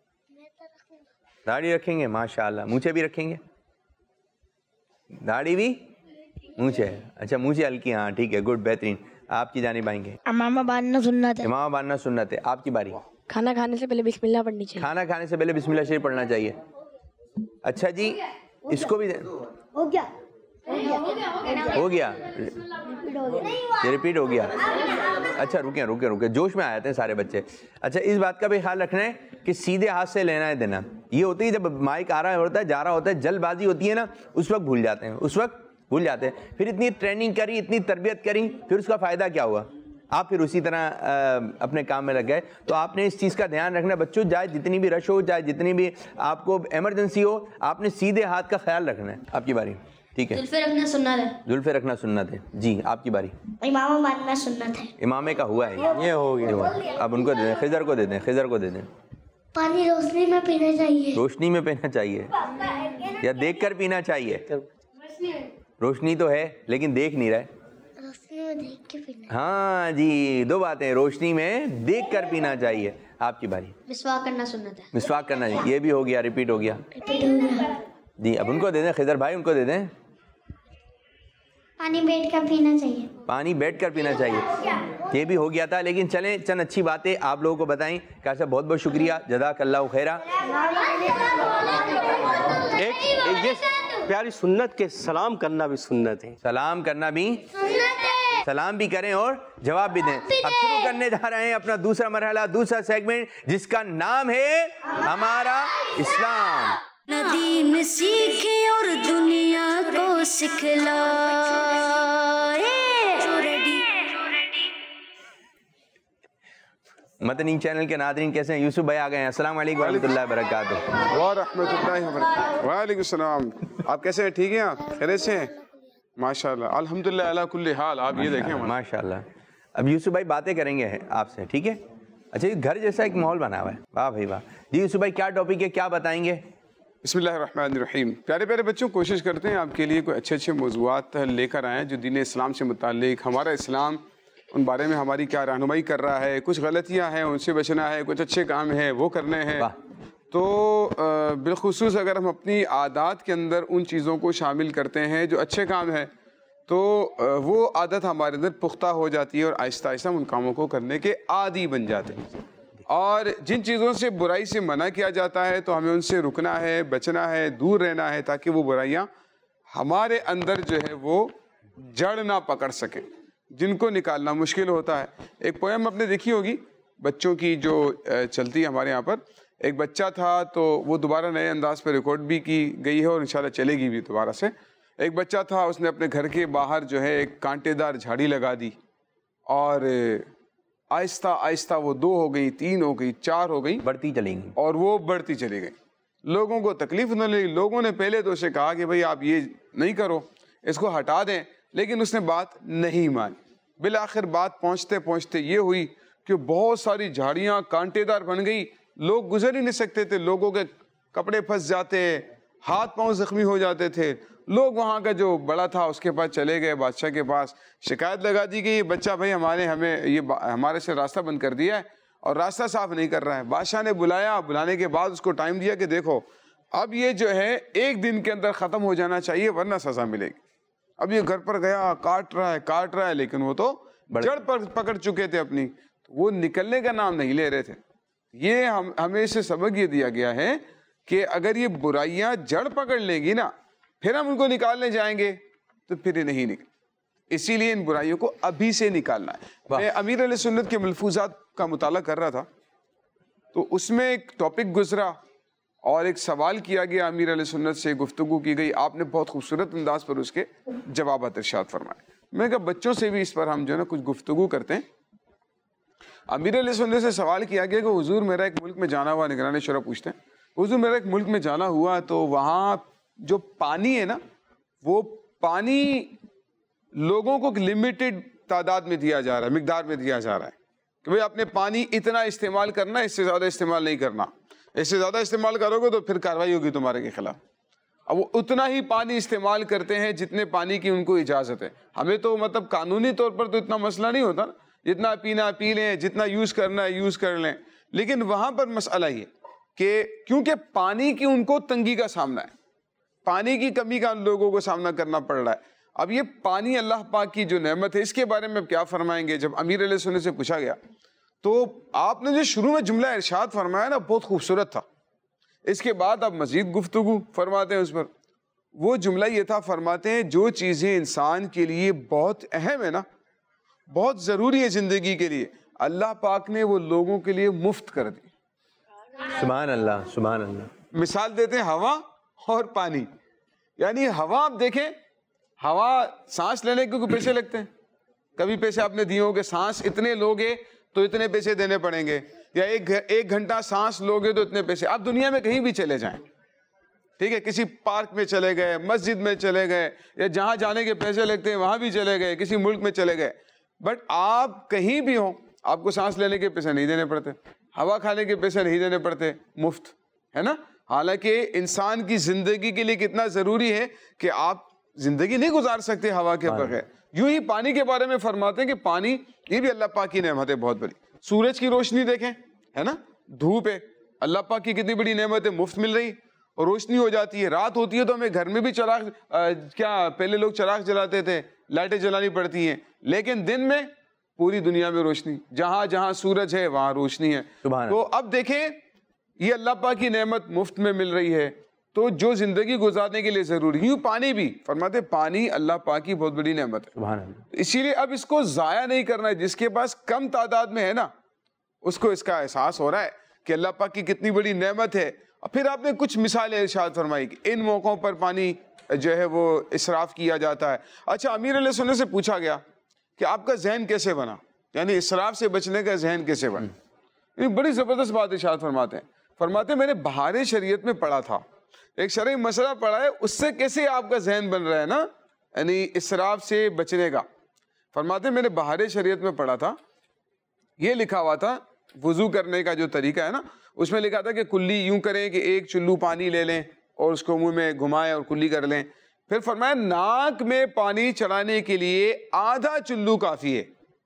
داڑھی رکھیں گے. ماشاء اللہ. مونچھے بھی رکھیں گے؟ داڑھی بھی مونچھے. اچھا مونچھے ہلکی. ہاں ٹھیک ہے, گڈ, بہترین. آپ کی جانب آئیں گے. امامہ باندھنا سنت ہے. امامہ باندھنا سنت ہے. آپ کی باری. کھانا کھانے سے پہلے بسم اللہ پڑھنی چاہیے. کھانا کھانے سے پہلے بسم اللہ شریف پڑھنا چاہیے. اچھا جی, اس کو بھی ہو گیا ہو گیا یہ ریپیٹ ہو گیا. اچھا رکیں رکیں رکیں جوش میں آ جاتے ہیں سارے بچے. اچھا اس بات کا بھی خیال رکھنا ہے کہ سیدھے ہاتھ سے لینا ہے دینا. یہ ہوتی ہے جب مائک آ رہا ہوتا ہے جا رہا ہوتا ہے, جلد بازی ہوتی ہے نا, اس وقت بھول جاتے ہیں. اس وقت بھول جاتے ہیں. پھر اتنی ٹریننگ کری, اتنی تربیت کری, پھر اس کا فائدہ کیا ہوا؟ آپ پھر اسی طرح اپنے کام میں لگ گئے. تو آپ نے اس چیز کا دھیان رکھنا بچوں, چاہے جتنی بھی رش ہو, چاہے جتنی بھی آپ کو ایمرجنسی ہو, آپ نے سیدھے ہاتھ کا خیال رکھنا ہے. آپ کی باری. ٹھیک ہے. زلفے رکھنا سنت ہے. زلفے رکھنا سنت ہے. جی آپ کی باری. امامہ باندھنا سنت ہے. امامے کا ہوا ہے یہ ہو گیا. اب ان کو دے دیں, خضر کو دے دیں. خضر کو دے دیں. پانی روشنی میں پینا چاہیے. روشنی میں پینا چاہیے یا دیکھ کر پینا چاہیے؟ روشنی تو ہے لیکن دیکھ نہیں رہے. روشنی میں دیکھ کے پینا. ہاں جی, دو باتیں, روشنی میں دیکھ کر پینا چاہیے. آپ کی باری. مسواک کرنا سنت ہے. مسواک کرنا چاہیے. یہ بھی ہو گیا, ریپیٹ ہو گیا. جی اب ان کو دے دیں. خضر بھائی ان کو دے دیں. پانی بیٹھ کر پینا چاہیے. پانی بیٹھ کر پینا چاہیے. یہ بھی ہو گیا تھا, لیکن چلیں چند اچھی باتیں آپ لوگوں کو بتائیں. کیسا بہت بہت شکریہ, جزاک اللہ خیرہ. ایک یہ پیاری سنت کے سلام کرنا بھی سنت ہے. سلام کرنا بھی سلام بھی کریں اور جواب بھی دیں. اب شروع کرنے جا رہے ہیں اپنا دوسرا مرحلہ, دوسرا سیگمنٹ, جس کا نام ہے ہمارا اسلام. ندیم سیکھے اور دنیا کو سکھلائے. مدنی چینل کے ناظرین کیسے ہیں؟ یوسف بھائی آ گئے ہیں. السلام علیکم ورحمۃ اللہ وبرکاتہ. ورحمۃ اللہ وبرکاتہ. وعلیکم السلام. آپ کیسے ہیں؟ ٹھیک ہیں آپ؟ خیریت سے ہیں؟ ماشاء اللہ الحمدللہ علی کل حال. آپ یہ دیکھیں ماشاء اللہ. اب یوسف بھائی باتیں کریں گے آپ سے, ٹھیک ہے؟ اچھا یہ گھر جیسا ایک ماحول بنا ہوا ہے. واہ بھائی واہ. جی یوسف بھائی کیا ٹاپک ہے, کیا بتائیں گے؟ بسم اللہ الرحمن الرحیم. پیارے پیارے بچوں, کوشش کرتے ہیں آپ کے لیے کوئی اچھے اچھے موضوعات لے کر آئیں جو دین اسلام سے متعلق, ہمارا اسلام ان بارے میں ہماری کیا رہنمائی کر رہا ہے, کچھ غلطیاں ہیں ان سے بچنا ہے, کچھ اچھے کام ہیں وہ کرنے ہیں. تو بالخصوص اگر ہم اپنی عادات کے اندر ان چیزوں کو شامل کرتے ہیں جو اچھے کام ہیں تو وہ عادت ہمارے اندر پختہ ہو جاتی ہے اور آہستہ آہستہ ہم ان کاموں کو کرنے کے عادی بن جاتے ہیں. اور جن چیزوں سے برائی سے منع کیا جاتا ہے تو ہمیں ان سے رکنا ہے, بچنا ہے, دور رہنا ہے, تاکہ وہ برائیاں ہمارے اندر جو ہے وہ جڑ نہ پکڑ سکیں, جن کو نکالنا مشکل ہوتا ہے. ایک پویم آپ نے دیکھی ہوگی بچوں کی جو چلتی ہے ہمارے یہاں پر. ایک بچہ تھا تو وہ دوبارہ نئے انداز پہ ریکارڈ بھی کی گئی ہے اور انشاءاللہ چلے گی بھی دوبارہ سے. ایک بچہ تھا, اس نے اپنے گھر کے باہر جو ہے ایک کانٹے دار جھاڑی لگا دی اور آہستہ آہستہ وہ دو ہو گئی, تین ہو گئی, چار ہو گئی, بڑھتی چلی گئی اور وہ بڑھتی چلی گئی. لوگوں کو تکلیف نہ لگی. لوگوں نے پہلے تو اسے کہا کہ بھئی آپ یہ نہیں کرو, اس کو ہٹا دیں, لیکن اس نے بات نہیں مانی. بالآخر بات پہنچتے پہنچتے یہ ہوئی کہ بہت ساری جھاڑیاں کانٹے دار بن گئی, لوگ گزر ہی نہیں سکتے تھے, لوگوں کے کپڑے پھنس جاتے, ہاتھ پاؤں زخمی ہو جاتے تھے. لوگ وہاں کا جو بڑا تھا اس کے پاس چلے گئے, بادشاہ کے پاس شکایت لگا دی کہ یہ بچہ بھائی ہمارے ہمیں یہ ہمارے سے راستہ بند کر دیا ہے اور راستہ صاف نہیں کر رہا ہے. بادشاہ نے بلایا, بلانے کے بعد اس کو ٹائم دیا کہ دیکھو اب یہ جو ہے ایک دن کے اندر ختم ہو جانا چاہیے ورنہ سزا ملے گی. اب یہ گھر پر گیا کاٹ رہا ہے کاٹ رہا ہے لیکن وہ تو جڑ پر پکڑ چکے تھے اپنی, وہ نکلنے کا نام نہیں لے رہے تھے. یہ ہم ہمیں سے سبق یہ دیا گیا ہے کہ اگر یہ برائیاں جڑ پکڑ لیں گی نا پھر ہم ان کو نکالنے جائیں گے تو پھر یہ نہیں نکل. اسی لیے ان برائیوں کو ابھی سے نکالنا ہے. میں امیر علیہ سنت کے ملفوظات کا مطالعہ کر رہا تھا تو اس میں ایک ٹاپک گزرا اور ایک سوال کیا گیا, امیر علیہ سنت سے گفتگو کی گئی, آپ نے بہت خوبصورت انداز پر اس کے جوابات ارشاد فرمائے. میں کہا بچوں سے بھی اس پر ہم جو ہے نا کچھ گفتگو کرتے ہیں. امیر علیہ سنت سے سوال کیا گیا کہ حضور میرا ایک ملک میں جانا ہوا, نگران شورا پوچھتے ہیں حضور میرا ایک ملک میں جانا ہوا تو وہاں جو پانی ہے نا وہ پانی لوگوں کو لمیٹڈ تعداد میں دیا جا رہا ہے, مقدار میں دیا جا رہا ہے کہ بھئی آپ نے پانی اتنا استعمال کرنا ہے, اس سے زیادہ استعمال نہیں کرنا, اس سے زیادہ استعمال کرو گے تو پھر کارروائی ہوگی تمہارے کے خلاف. اب وہ اتنا ہی پانی استعمال کرتے ہیں جتنے پانی کی ان کو اجازت ہے. ہمیں تو مطلب قانونی طور پر تو اتنا مسئلہ نہیں ہوتا نا, جتنا پینا پی لیں, جتنا یوز کرنا ہے یوز کر لیں. لیکن وہاں پر مسئلہ یہ کہ کیونکہ پانی کی ان کو تنگی کا سامنا ہے, پانی کی کمی کا ان لوگوں کو سامنا کرنا پڑ رہا ہے. اب یہ پانی اللہ پاک کی جو نعمت ہے اس کے بارے میں کیا فرمائیں گے؟ جب امیر علیہ سنت سے پوچھا گیا تو آپ نے جو شروع میں جملہ ارشاد فرمایا نا بہت خوبصورت تھا. اس کے بعد آپ مزید گفتگو فرماتے ہیں اس پر. وہ جملہ یہ تھا, فرماتے ہیں جو چیزیں انسان کے لیے بہت اہم ہے نا, بہت ضروری ہے زندگی کے لیے, اللہ پاک نے وہ لوگوں کے لیے مفت کر دی. سبحان اللہ سبحان اللہ. مثال دیتے ہیں ہوا اور پانی. یعنی ہوا آپ دیکھیں, ہوا سانس لینے کے کوئی پیسے لگتے ہیں؟ کبھی پیسے آپ نے دیے ہوں کہ سانس اتنے لوگے تو اتنے پیسے دینے پڑیں گے, یا ایک ایک گھنٹہ سانس لوگے تو اتنے پیسے. آپ دنیا میں کہیں بھی چلے جائیں, ٹھیک ہے, کسی پارک میں چلے گئے, مسجد میں چلے گئے, یا جہاں جانے کے پیسے لگتے ہیں وہاں بھی چلے گئے, کسی ملک میں چلے گئے, بٹ آپ کہیں بھی ہوں آپ کو سانس لینے کے پیسے نہیں دینے پڑتے, ہوا کھانے کے پیسے نہیں دینے پڑتے, مفت ہے نا. حالانکہ انسان کی زندگی کے لیے کتنا ضروری ہے کہ آپ زندگی نہیں گزار سکتے ہوا کے بغیر. یوں ہی پانی کے بارے میں فرماتے ہیں کہ پانی یہ بھی اللہ پاک کی نعمت ہے بہت بڑی. سورج کی روشنی دیکھیں ہے نا, دھوپ ہے, اللہ پاک کی کتنی بڑی نعمت ہے, مفت مل رہی, اور روشنی ہو جاتی ہے. رات ہوتی ہے تو ہمیں گھر میں بھی چراغ, کیا پہلے لوگ چراغ جلاتے تھے, لائٹیں جلانی پڑتی ہیں, لیکن دن میں پوری دنیا میں روشنی, جہاں جہاں سورج ہے وہاں روشنی ہے. تو اب دیکھیں یہ اللہ پاک کی نعمت مفت میں مل رہی ہے, تو جو زندگی گزارنے کے لیے ضروری, یوں پانی بھی فرماتے پانی اللہ پاک کی بہت بڑی نعمت ہے. سبحان اللہ. اسی لیے اب اس کو ضائع نہیں کرنا ہے. جس کے پاس کم تعداد میں ہے نا اس کو اس کا احساس ہو رہا ہے کہ اللہ پاک کی کتنی بڑی نعمت ہے. اور پھر آپ نے کچھ مثالیں ارشاد فرمائی کہ ان موقعوں پر پانی جو ہے وہ اسراف کیا جاتا ہے. اچھا, امیر علیہ سنت سے پوچھا گیا کہ آپ کا ذہن کیسے بنا, یعنی اسراف سے بچنے کا ذہن کیسے بنا؟ یہ بڑی زبردست بات ارشاد فرماتے ہیں. فرماتے ہیں میں نے بہار شریعت میں پڑھا تھا, ایک شرعی مسئلہ پڑھا ہے, اس سے کیسے آپ کا ذہن بن رہا ہے نا, یعنی اسراف سے بچنے کا. فرماتے ہیں میں نے بہار شریعت میں پڑھا تھا, یہ لکھا ہوا تھا وضو کرنے کا جو طریقہ ہے نا, اس میں لکھا تھا کہ کلی یوں کریں کہ ایک چلو پانی لے لیں اور اس کو منہ میں گھمائیں اور کلی کر لیں. پھر فرمایا ناک میں پانی چڑھانے کے لیے آدھا چلو کافی ہے,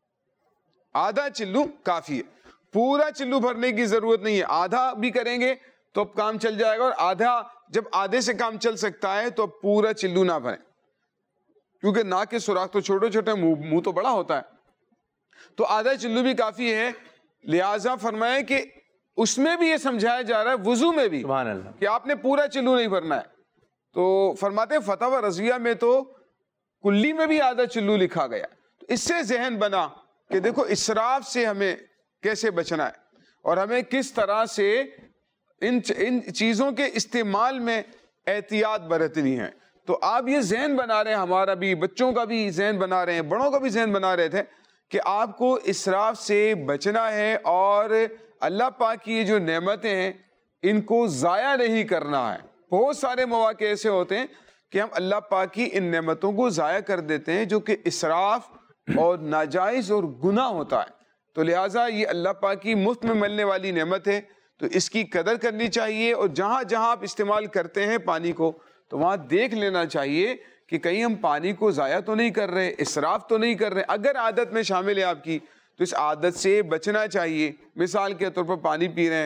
آدھا چلو کافی ہے, پورا چلو بھرنے کی ضرورت نہیں ہے. آدھا بھی کریں گے تو اب کام چل جائے گا, اور آدھا جب آدھے سے کام چل سکتا ہے تو پورا چلو نہ بھریں, کیونکہ ناک کے سوراخ تو چھوٹے چھوٹے, منہ تو بڑا ہوتا ہے, تو آدھا چلو بھی کافی ہے. لہٰذا فرمایا کہ اس میں بھی یہ سمجھایا جا رہا ہے وضو میں بھی کہ آپ نے پورا چلو نہیں بھرنا ہے. تو فرماتے ہیں فتاوی رضویہ میں تو کلی میں بھی آدھا چلو لکھا گیا. تو اس سے ذہن بنا کہ دیکھو اسراف سے ہمیں کیسے بچنا ہے اور ہمیں کس طرح سے ان ان چیزوں کے استعمال میں احتیاط برتنی ہے. تو آپ یہ ذہن بنا رہے ہیں, ہمارا بھی, بچوں کا بھی ذہن بنا رہے ہیں, بڑوں کا بھی ذہن بنا رہے تھے کہ آپ کو اسراف سے بچنا ہے, اور اللہ پاک کی جو نعمتیں ہیں ان کو ضائع نہیں کرنا ہے. بہت سارے مواقع ایسے ہوتے ہیں کہ ہم اللہ پاک کی ان نعمتوں کو ضائع کر دیتے ہیں, جو کہ اسراف اور ناجائز اور گناہ ہوتا ہے. تو لہٰذا یہ اللہ پاک کی مفت میں ملنے والی نعمت ہے, تو اس کی قدر کرنی چاہیے. اور جہاں جہاں آپ استعمال کرتے ہیں پانی کو, تو وہاں دیکھ لینا چاہیے کہ کہیں ہم پانی کو ضائع تو نہیں کر رہے, اسراف تو نہیں کر رہے. اگر عادت میں شامل ہے آپ کی تو اس عادت سے بچنا چاہیے. مثال کے طور پر پانی پی رہے ہیں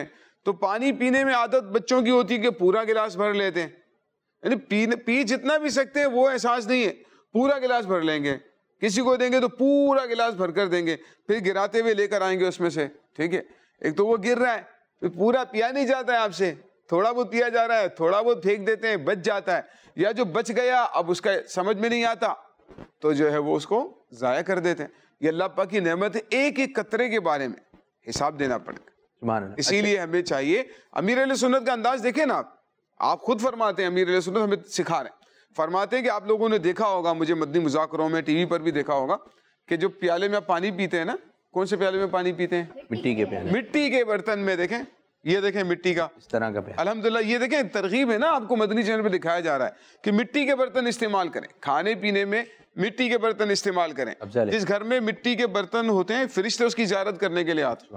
تو پانی پینے میں عادت بچوں کی ہوتی ہے کہ پورا گلاس بھر لیتے ہیں, یعنی پی پی جتنا بھی سکتے ہیں وہ احساس نہیں ہے, پورا گلاس بھر لیں گے, کسی کو دیں گے تو پورا گلاس بھر کر دیں گے, پھر گراتے ہوئے لے کر آئیں گے اس میں سے, ٹھیک ہے. ایک تو وہ گر رہا ہے, پھر پورا پیا نہیں جاتا ہے آپ سے, تھوڑا بہت پیا جا رہا ہے, تھوڑا بہت پھینک دیتے ہیں, بچ جاتا ہے, یا جو بچ گیا اب اس کا سمجھ میں نہیں آتا تو جو ہے وہ اس کو ضائع کر دیتے ہیں. یہ اللہ پاک کی نعمت ہے, ایک ایک قطرے کے بارے میں حساب دینا پڑے گا. اسی لیے ہمیں چاہیے, امیر اہل سنت کا انداز دیکھیں نا آپ, آپ خود فرماتے ہیں, امیر اہل سنت ہمیں سکھا رہے ہیں, فرماتے ہیں کہ آپ لوگوں نے دیکھا ہوگا, مجھے مدنی مذاکروں میں ٹی وی پر بھی دیکھا ہوگا کہ جو پیالے میں آپ پانی پیتے ہیں نا, کون سے پیالے میں پانی پیتے ہیں؟ مٹی کے پیالے, مٹی کے برتن میں. دیکھیں یہ دیکھیں مٹی کا اس طرح کا پیالہ, الحمدللہ. یہ دیکھیں ترغیب ہے نا, آپ کو مدنی چینل پہ دکھایا جا رہا ہے کہ مٹی کے برتن استعمال کریں, کھانے پینے میں مٹی کے برتن استعمال کریں. جس گھر میں مٹی کے برتن ہوتے ہیں فرشتے اس کی زیارت کرنے کے لیے آتے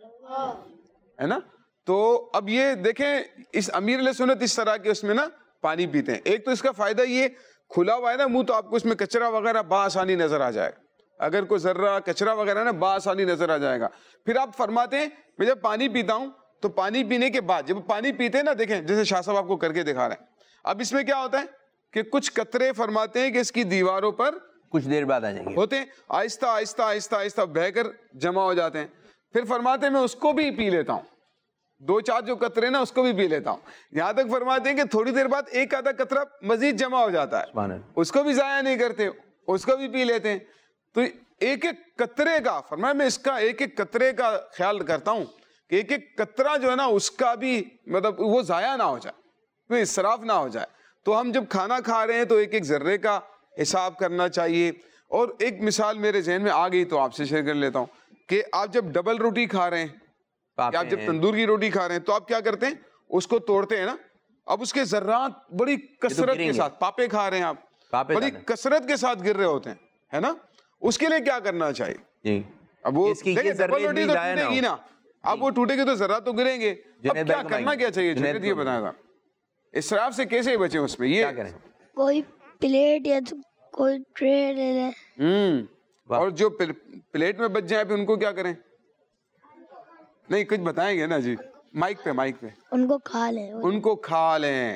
ہے نا. تو اب یہ دیکھیں اس امیر علیہ سنت اس طرح کے اس میں نا پانی پیتے ہیں. ایک تو اس کا فائدہ یہ کھلا ہوا ہے نا منہ, تو آپ کو اس میں کچرا وغیرہ بآسانی نظر آ جائے, اگر کوئی ذرہ کچرا وغیرہ نا بآسانی نظر آ جائے گا. پھر آپ فرماتے ہیں میں جب پانی پیتا ہوں تو پانی پینے کے بعد جب پانی پیتے ہیں نا, دیکھیں جیسے شاہ صاحب آپ کو کر کے دکھا رہے ہیں, اب اس میں کیا ہوتا ہے کہ کچھ قطرے فرماتے ہیں کہ اس کی دیواروں پر کچھ دیر بعد آ جائیں گے, ہوتے ہیں آہستہ آہستہ آہستہ آہستہ بہ کر جمع ہو جاتے ہیں. پھر فرماتے ہیں میں اس کو بھی پی لیتا ہوں, دو چار جو قطرے نا اس کو بھی پی لیتا ہوں. یہاں تک فرماتے ہیں کہ تھوڑی دیر بعد ایک آدھا قطرہ مزید جمع ہو جاتا ہے, اس کو بھی ضائع نہیں کرتے, اس کو بھی پی لیتے ہیں. تو ایک ایک قطرے کا فرمایا میں اس کا ایک ایک قطرے کا خیال کرتا ہوں کہ ایک ایک قطرہ جو ہے نا اس کا بھی مطلب وہ ضائع نہ ہو جائے, کوئی اسراف نہ ہو جائے. تو ہم جب کھانا کھا رہے ہیں تو ایک ایک ذرے کا حساب کرنا چاہیے. اور ایک مثال میرے ذہن میں آ گئی تو آپ سے شیئر کر لیتا ہوں کہ آپ جب ڈبل روٹی کھا رہے ہیں, آپ جب تندور کی روٹی کھا رہے ہیں تو آپ کیا کرتے ہیں, اس کو توڑتے ہیں نا, اب اس کے ذرات بڑی کثرت کے ساتھ, پاپے کھا رہے ہیں آپ, بڑی کثرت کے ساتھ گر رہے ہوتے ہیں, ہے نا. اس کے لیے کیا کرنا چاہیے؟ اب وہ ڈبل روٹی تو ٹوٹے گی نا, اب وہ ٹوٹے گی تو ذرات تو گریں گے, اب کیا کرنا کیا چاہیے؟ جنید یہ بتایا تھا اسراف سے کیسے بچیں اس میں, یہ کریں کوئی پلیٹ یا کوئی ٹرے لے لیں, اور جو پلیٹ میں بچ جائیں پھر ان کو کیا کریں؟ نہیں کچھ بتائیں گے نا جی, مائک پہ مائک پہ ان کو کھا لیں, ان کو کھا لیں.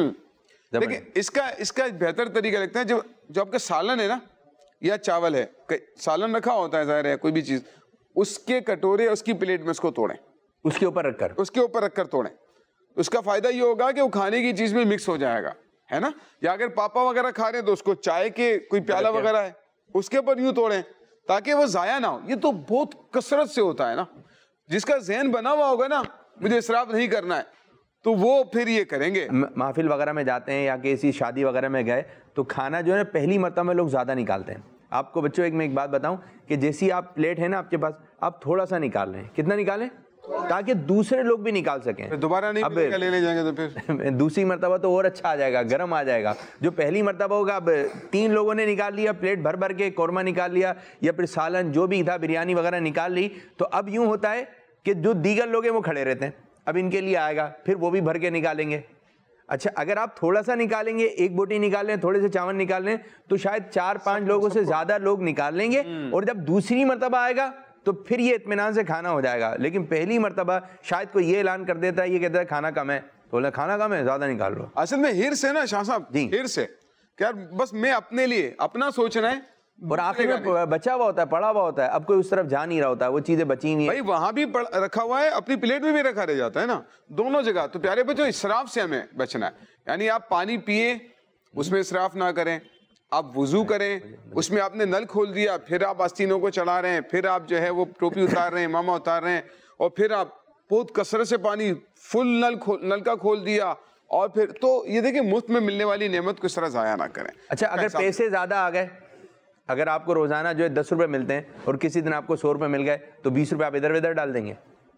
دیکھیں اس کا اس کا بہتر طریقہ لگتا ہے, جو جو آپ کا سالن ہے نا یا چاول ہے, سالن رکھا ہوتا ہے ظاہر ہے کوئی بھی چیز, اس کے کٹورے اس کی پلیٹ میں اس کو توڑیں, اس کے اوپر رکھ کر اس کے اوپر رکھ کر توڑیں. اس کا فائدہ یہ ہوگا کہ وہ کھانے کی چیز میں مکس ہو جائے گا, ہے نا. یا اگر پاپا وغیرہ کھا رہے ہیں تو اس کو چائے کے کوئی پیالہ وغیرہ ہے اس کے اوپر یوں توڑیں تاکہ وہ ضائع نہ ہو. یہ تو بہت کثرت سے ہوتا ہے نا, جس کا ذہن بنا ہوا ہوگا نا مجھے اسراف نہیں کرنا ہے تو وہ پھر یہ کریں گے. محفل وغیرہ میں جاتے ہیں یا کسی شادی وغیرہ میں گئے تو کھانا جو ہے نا پہلی مرتبہ میں لوگ زیادہ نکالتے ہیں. آپ کو بچوں ایک میں ایک بات بتاؤں کہ جیسی آپ پلیٹ ہے نا آپ کے پاس, آپ تھوڑا سا نکال لیں. کتنا نکالیں تاکہ دوسرے لوگ بھی نکال سکیں, دوبارہ نہیں اب لینے جائیں گے تو پھر دوسری مرتبہ تو اور اچھا آ جائے گا, گرم آ جائے گا. جو پہلی مرتبہ ہوگا, اب تین لوگوں نے نکال لیا پلیٹ بھر بھر کے, قورمہ نکال لیا یا پھر سالن جو بھی تھا بریانی وغیرہ نکال لی, تو اب یوں ہوتا ہے کہ جو دیگر لوگ ہیں وہ کھڑے رہتے ہیں, اب ان کے لیے آئے گا پھر وہ بھی بھر کے نکالیں گے. اچھا اگر آپ تھوڑا سا نکالیں گے, ایک بوٹی نکال لیں, تھوڑے سے چاول نکال لیں, تو شاید چار پانچ لوگوں سے زیادہ لوگ نکال لیں گے, اور جب دوسری مرتبہ آئے گا تو پھر یہ اطمینان سے کھانا ہو جائے گا. لیکن پہلی مرتبہ شاید کوئی یہ اعلان کر دیتا ہے, یہ کہتا ہے کھانا کم ہے, تو بولے کھانا کم ہے زیادہ نکال لو. اصل میں ہرس ہے نا شاہ صاحب, ہرس ہے کہ یار بس میں اپنے لیے اپنا سوچنا ہے, اور آخر میں بچا ہوا ہوتا ہے, پڑا ہوا ہوتا ہے, اب کوئی اس طرف جا نہیں رہا ہوتا ہے, وہ چیزیں بچی نہیں. بھائی وہاں بھی رکھا ہوا ہے, اپنی پلیٹ میں بھی رکھا رہ جاتا ہے نا, دونوں جگہ. تو پیارے بچوں اسراف سے ہمیں بچنا ہے, یعنی آپ پانی پیئے اس میں اسراف نہ کریں, آپ وضو کریں اس میں آپ نے نل کھول دیا, پھر آپ آستینوں کو چلا رہے ہیں, پھر آپ جو ہے وہ ٹوپی اتار رہے ہیں, امامہ اتار رہے ہیں, اور پھر آپ بہت کثرت سے پانی فل نل نل کا کھول دیا, اور پھر تو یہ دیکھیں مفت میں ملنے والی نعمت کو اس طرح ضائع نہ کریں. اچھا اگر پیسے زیادہ آ گئے, اگر آپ کو روزانہ جو ہے دس روپے ملتے ہیں اور کسی دن آپ کو سو روپے مل گئے, تو بیس روپے آپ ادھر ادھر ڈال دیں گے,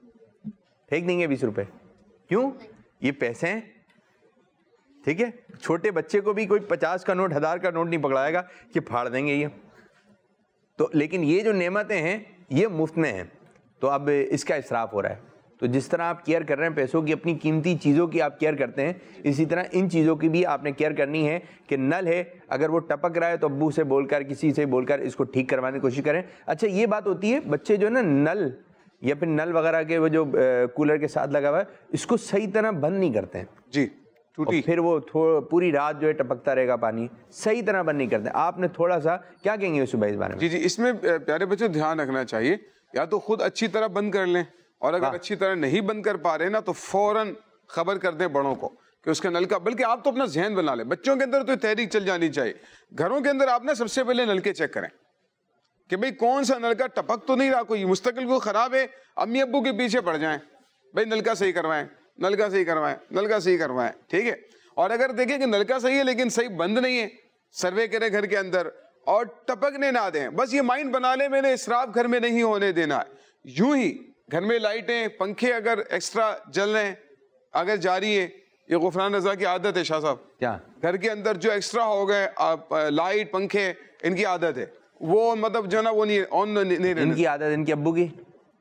پھینک دیں گے بیس روپے, کیوں؟ یہ پیسے ہیں, ٹھیک ہے. چھوٹے بچے کو بھی کوئی پچاس کا نوٹ, ہزار کا نوٹ نہیں پکڑائے گا کہ پھاڑ دیں گے یہ تو. لیکن یہ جو نعمتیں ہیں یہ مفت میں ہیں, تو اب اس کا اسراف ہو رہا ہے. تو جس طرح آپ کیئر کر رہے ہیں پیسوں کی, اپنی قیمتی چیزوں کی آپ کیئر کرتے ہیں, اسی طرح ان چیزوں کی بھی آپ نے کیئر کرنی ہے. کہ نل ہے اگر وہ ٹپک رہا ہے تو ابو سے بول کر, کسی سے بول کر اس کو ٹھیک کروانے کی کوشش کریں. اچھا یہ بات ہوتی ہے بچے جو ہے نا نل یا پھر نل وغیرہ کے وہ جو کولر کے ساتھ لگا ہوا ہے اس کو صحیح طرح بند نہیں کرتے ہیں جی ٹوٹی، پھر وہ پوری رات جو ہے ٹپکتا رہے گا پانی، صحیح طرح بند نہیں کرتے. آپ نے تھوڑا سا کیا کہیں گے یوسف بھائی اس بارے میں؟ جی جی اس میں پیارے بچوں دھیان رکھنا چاہیے، یا تو خود اچھی طرح بند کر لیں، اور اگر اچھی طرح نہیں بند کر پا رہے نا تو فوراً خبر کر دیں بڑوں کو کہ اس کا نل کا، بلکہ آپ تو اپنا ذہن بنا لیں. بچوں کے اندر تو تحریک چل جانی چاہیے. گھروں کے اندر آپ نا سب سے پہلے نلکے چیک کریں کہ بھئی کون سا نلکا ٹپک تو نہیں رہا، کوئی مستقل کو خراب ہے، امی ابو کے پیچھے پڑ جائیں، بھئی نلکا صحیح کروائیں، نلکا صحیح کروائیں، نلکا صحیح کروائیں، ٹھیک ہے. اور اگر دیکھیں کہ نلکا صحیح ہے لیکن صحیح بند نہیں ہے، سروے کریں گھر کے اندر اور ٹپکنے نہ دیں. بس یہ مائنڈ بنا لیں میں نے اسراف گھر میں نہیں ہونے دینا ہے. یوں ہی گھر میں لائٹیں پنکھے اگر ایکسٹرا جل رہے ہیں، اگر جاری ہیں، یہ غفران رضا کی عادت ہے شاہ صاحب، کیا گھر کے اندر جو ایکسٹرا ہو گئے لائٹ پنکھے ان کی عادت ہے، وہ مطلب جو نا وہ نہیں آن نہیں، ان کی عادت ان کے ابو کی.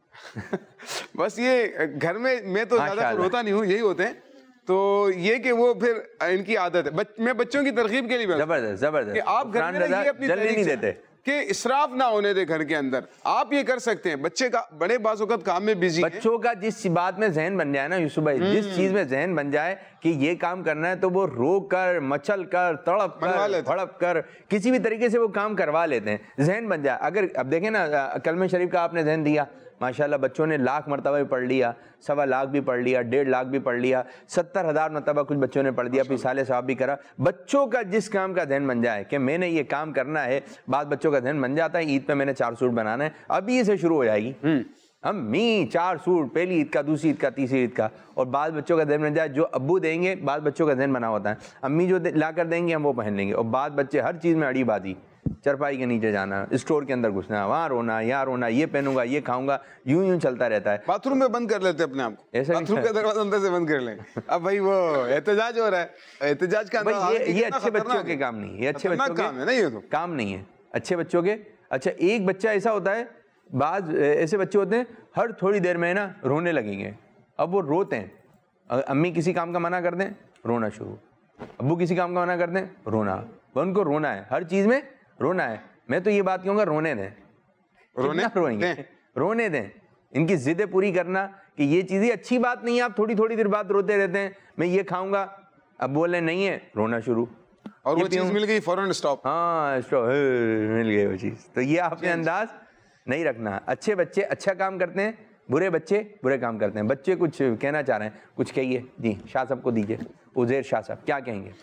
بس یہ گھر میں میں تو زیادہ ہوتا نہیں ہوں، یہی ہوتے ہیں. تو یہ کہ وہ پھر ان کی عادت ہے. میں بچوں کی ترغیب کے لیے زبردست زبردست کہ آپ گھر میں رہیے اپنی نہیں دیتے کہ اسراف نہ ہونے دے گھر کے اندر. آپ یہ کر سکتے ہیں. بچے کا بڑے بعض اوقات کام میں بزی ہیں. بچوں کا جس بات میں ذہن بن جائے نا یوسف بھائی، جس چیز میں ذہن بن جائے کہ یہ کام کرنا ہے تو وہ رو کر مچل کر تڑپ کر بھڑپ کر کسی بھی طریقے سے وہ کام کروا لیتے ہیں. ذہن بن جائے. اگر اب دیکھیں نا کلمہ شریف کا آپ نے ذہن دیا، ماشاءاللہ بچوں نے لاکھ مرتبہ بھی پڑھ لیا، سوا لاکھ بھی پڑھ لیا، ڈیڑھ لاکھ بھی پڑھ لیا، ستر ہزار مرتبہ کچھ بچوں نے پڑھ دیا، پھر سال ثواب بھی کرا. بچوں کا جس کام کا ذہن بن جائے کہ میں نے یہ کام کرنا ہے، بعض بچوں کا ذہن بن جاتا ہے عید پہ میں نے چار سوٹ بنانا ہے، ابھی سے شروع ہو جائے گی امی چار سوٹ، پہلی عید کا، دوسری عید کا، تیسری عید کا. اور بعض بچوں کا ذہن بن جائے جو ابو دیں گے، بعض بچوں کا ذہن بنا ہوتا ہے امی جو لا کر دیں گے ہم وہ پہن لیں گے. اور بعض بچے ہر چیز میں اڑی بازی، چرپائی کے نیچے جانا، اسٹور کے اندر گھسنا، وہاں رونا، یہاں رونا، یہ پہنوں گا، یہ کھاؤں گا، یوں یوں چلتا رہتا ہے. باتھ روم میں بند کر لیتے اپنے آپ کو، باتھ روم کا دروازہ اندر سے بند کر لیں. اب بھائی وہ احتجاج ہو رہا ہے، احتجاج کا یہ اچھے بچوں کے کام نہیں، یہ اچھے بچوں کے کام نہیں ہے، اچھے بچوں کے. اچھا ایک بچہ ایسا ہوتا ہے، بعض ایسے بچے ہوتے ہیں ہر تھوڑی دیر میں نا رونے لگیں گے. اب وہ روتے ہیں، امی کسی کام کا منع کر دیں رونا شروع، ابو کسی کام کا منع کر دیں رونا، ان کو رونا ہے، ہر چیز میں رونا ہے. میں تو یہ بات کہوں گا رونے دیں، رونے روئیں گے رونے دیں. ان کی ضدیں پوری کرنا کہ یہ چیزیں اچھی بات نہیں ہے، آپ تھوڑی تھوڑی دیر بعد روتے رہتے ہیں میں یہ کھاؤں گا، اب بولے نہیں ہے رونا شروع، اور وہ چیز مل گئی فوراً اسٹاپ، ہاں اسٹاپ مل گئی وہ چیز. تو یہ آپ نے انداز نہیں رکھنا. اچھے بچے اچھا کام کرتے ہیں، برے بچے برے کام کرتے ہیں. بچے کچھ کہنا چاہ رہے ہیں، کچھ کہیے. جی شاہ صاحب کو دیجیے، عزیر شاہ صاحب کیا کہیں گے؟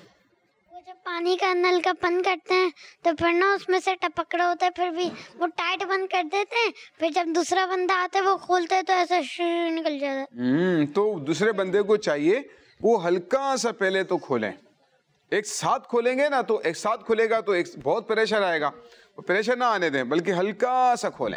پانی کا نل کا بند کرتے ہیں تو پھر نا اس میں سے ٹپک رہا ہوتا ہے، پھر بھی وہ ٹائٹ بند کر دیتے ہیں، پھر جب دوسرا بندہ آتا ہے وہ کھولتے ہیں تو ایسا نکل جاتا ہے. تو دوسرے بندے کو چاہیے وہ ہلکا سا پہلے تو کھولیں. ایک ساتھ کھولیں گے نا تو ایک ساتھ کھلے گا تو ایک بہت پریشر آئے گا، پریشر نہ آنے دیں بلکہ ہلکا سا کھولیں.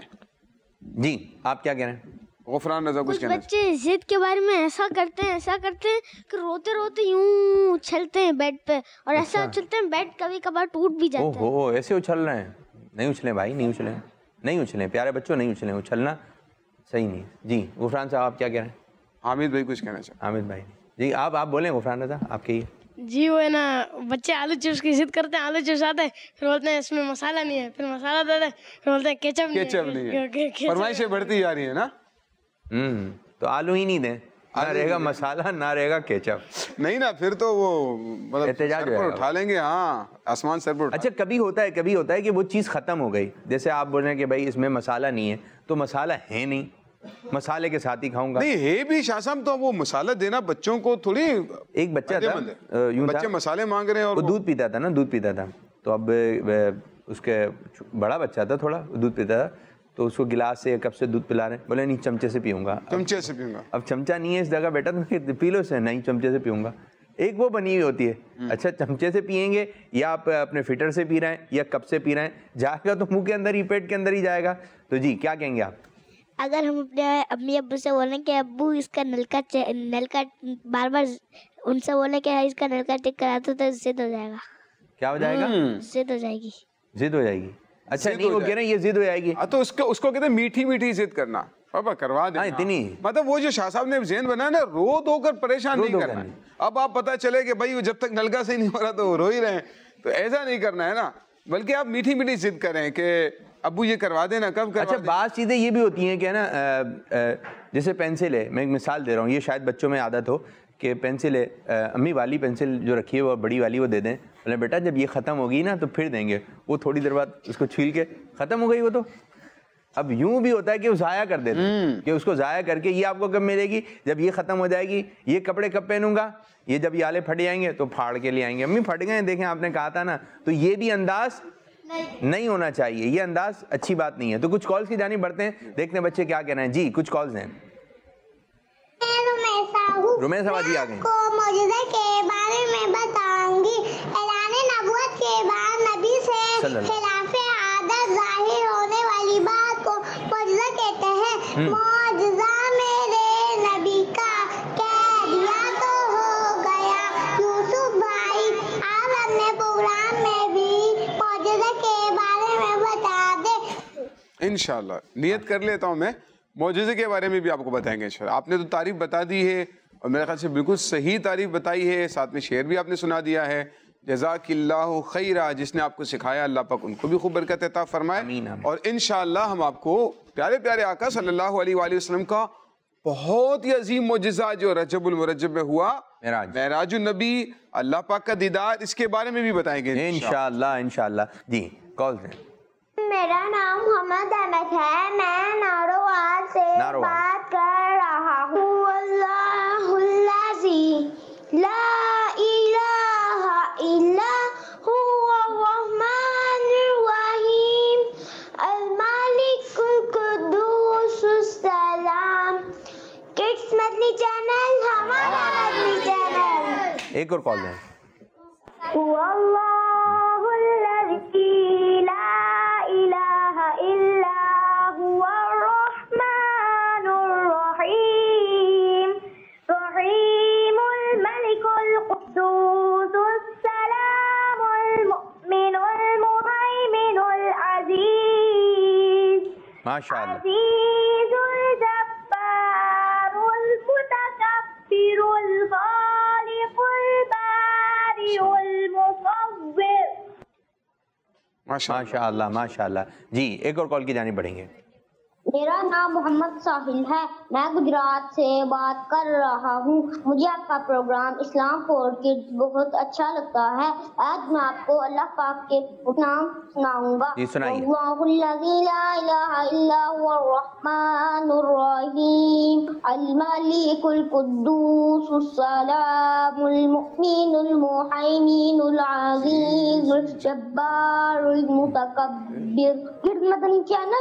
جی آپ کیا کہہ رہے ہیں؟ غفران رضا کچھ کہنا ہے؟ بچے ضد کے بارے میں ایسا کرتے ہیں ایسا کرتے ہیں کہ روتے روتے یوں اچھلتے ہیں بیڈ پہ، اور ایسا اچھلتے ہیں بیڈ کبھی کبھار ٹوٹ بھی جاتا ہے. اوہو ایسے اچھل رہے ہیں؟ نہیں اچھلیں بھائی، نہیں اچھلیں، نہیں اچھلیں پیارے بچوں، نہیں اچھلیں، اچھلنا صحیح نہیں. جی غفران صاحب آپ کیا کہہ رہے ہیں؟ حامد بھائی کچھ کہنا چاہتے ہیں؟ حامد بھائی جی آپ آپ بولیں غفران رضا آپ کہیے. جی وہ ہے نا بچے آلو چپس کی ضد کرتے ہیں، آلو چپس آتے ہیں پھر بولتے ہیں اس میں مسالہ نہیں ہے، پھر مسالہ دیتے ہیں پھر بولتے ہیں کیچپ نہیں ہے. فرمائشیں بڑھتی جا رہی ہیں نا. ہوں تو آلو ہی نہیں دیں، نہ رہے گا مسالہ نہ رہے گا کیچپ. نہیں نا پھر تو وہ احتجاج پر اٹھا لیں گے. ہاں آسمان سر پر. اچھا کبھی ہوتا ہے کبھی ہوتا ہے کہ وہ چیز ختم ہو گئی، جیسے آپ بول رہے ہیں کہ بھائی اس میں مسالہ نہیں ہے تو مسالہ ہے نہیں، مسالے کے ساتھ ہی کھاؤں گا. نہیں ہے بھی شاہ صاحب، تو وہ مسالہ دینا بچوں کو تھوڑی. ایک بچہ تھا یوں بچے مسالے مانگ رہے ہیں اور وہ دودھ پیتا تھا نا، دودھ پیتا تھا تو اب اس کے بڑا بچہ تھا تھوڑا دودھ پیتا تھا تو اس کو گلاس سے کپ سے دودھ پلا رہے ہیں، بولے نہیں چمچے سے پیوں گا. چمچے سے پیوں گا. اب چمچہ نہیں ہے اس جگہ بیٹا تو پی لو سے، نہیں چمچے سے پیوں گا. ایک وہ بنی ہوئی ہوتی ہے، اچھا چمچے سے پیئیں گے یا آپ اپنے فٹر سے پی رہے ہیں یا کپ سے پی رہے ہیں، جائے گا تو منہ کے اندر ہی، پیٹ کے اندر ہی جائے گا. تو جی کیا کہیں گے آپ؟ اگر ہم اپنے امی ابو سے بولیں کہ ابو اس کا نل کا نل کا بار بار ان سے بولیں کہ اس کا نل کا ٹک کرا دو تو ضد ہو جائے گا. کیا ہو جائے گا؟ ضد ہو جائے گی. ضد ہو جائے گی. اچھا نہیں وہ کہہ رہے ہیں یہ ضد ہو جائے گی تو اس کو اس کو کہتے ہیں میٹھی میٹھی ضد کرنا. پاپا کروا دیں اتنی، مطلب وہ جو شاہ صاحب نے ذہن بنایا نا رو دھو کر پریشان نہیں کرنا. اب آپ پتہ چلے کہ بھائی جب تک نلکا صحیح نہیں ہو رہا تو وہ رو ہی رہے ہیں، تو ایسا نہیں کرنا ہے نا، بلکہ آپ میٹھی میٹھی ضد کریں کہ ابو یہ کروا دینا, کب کروا اچھا بعض چیزیں یہ بھی ہوتی ہیں کہ نا جیسے پینسل ہے, میں ایک مثال دے رہا ہوں, یہ شاید بچوں میں عادت ہو کہ پینسل ہے, امی والی پینسل جو رکھی ہے وہ بڑی والی وہ دے دیں, بولے بیٹا جب یہ ختم ہوگی نا تو پھر دیں گے, وہ تھوڑی دیر بعد اس کو چھیل کے ختم ہو گئی وہ تو. اب یوں بھی ہوتا ہے کہ وہ ضائع کر دیتے ہیں کہ اس کو ضائع کر کے یہ آپ کو کب ملے گی, جب یہ ختم ہو جائے گی. یہ کپڑے کب پہنوں گا, یہ جب یہ آلے پھٹ جائیں گے تو پھاڑ کے لے آئیں گے. امی پھٹ گئے دیکھیں آپ نے کہا تھا نا, تو یہ بھی انداز نہیں ہونا چاہیے, یہ انداز اچھی بات نہیں ہے. تو کچھ کالز کی جانب بڑھتے ہیں, دیکھتے ہیں بچے کیا کہہ رہے ہیں. جی کچھ کالز ہیں. رمیسا جی آ گئے. کو معجزے کے بارے میں بتاؤں گی. اعلان نبوت کے بعد نبی سے خلاف عادت ظاہر ہونے والی بات کو معجزہ کہتے ہیں. معجزہ میرے نبی کا کہہ دیا تو ہو گیا. یوسف بھائی آپ اپنے پروگرام میں بھی معجزے کے بارے میں بتا دیں. انشاءاللہ نیت کر لیتا ہوں میں, معجزے کے بارے میں بھی آپ کو بتائیں گے انشاءاللہ. آپ نے تو تعریف بتا دی ہے اور میرے خیال سے بالکل صحیح تعریف بتائی ہے, ساتھ میں شعر بھی آپ نے سنا دیا ہے. جزاک اللہ خیرہ, جس نے آپ کو سکھایا اللہ پاک ان کو بھی خوب برکت عطا فرمائے. اور انشاءاللہ ہم آپ کو پیارے پیارے آقا صلی اللہ علیہ وآلہ وسلم کا بہت ہی عظیم معجزہ جو رجب المرجب میں ہوا, معراج النبی, اللہ پاک کا دیدار, اس کے بارے میں بھی بتائیں گے انشاءاللہ. انشاءاللہ جی کال دیں. میرا نام محمد احمد ہے, میں ناروال سے بات کر رہا ہوں. اللہ الذی لا الہ الا هو الرحمن الرحیم المالک القدوس السلام. کڈس مدنی چینل ہمارا مدنی چینل. ایک اور کال دیں. اللہ الذی لا الہ الا هو الرحمن الرحیم رحیم الملک القدوس السلام المؤمن المہیمن العزیز عزیز الجبار المتکبر الخالق البارئ المصور. ماشاءاللہ ماشاءاللہ. جی ایک اور کال کی جانب بڑھیں گے. میرا نام محمد ساحل ہے, میں گجرات سے بات کر رہا ہوں. مجھے آپ کا پروگرام اسلام فور کڈز بہت اچھا لگتا ہے. آج میں آپ کو اللہ پاک کے نام سناؤں گا. اللہ الذی لا الہ الا هو الرحمن الرحیم الملک القدوس السلام المؤمن المہیمن العزیز الجبار المتکبر. مدنی چینل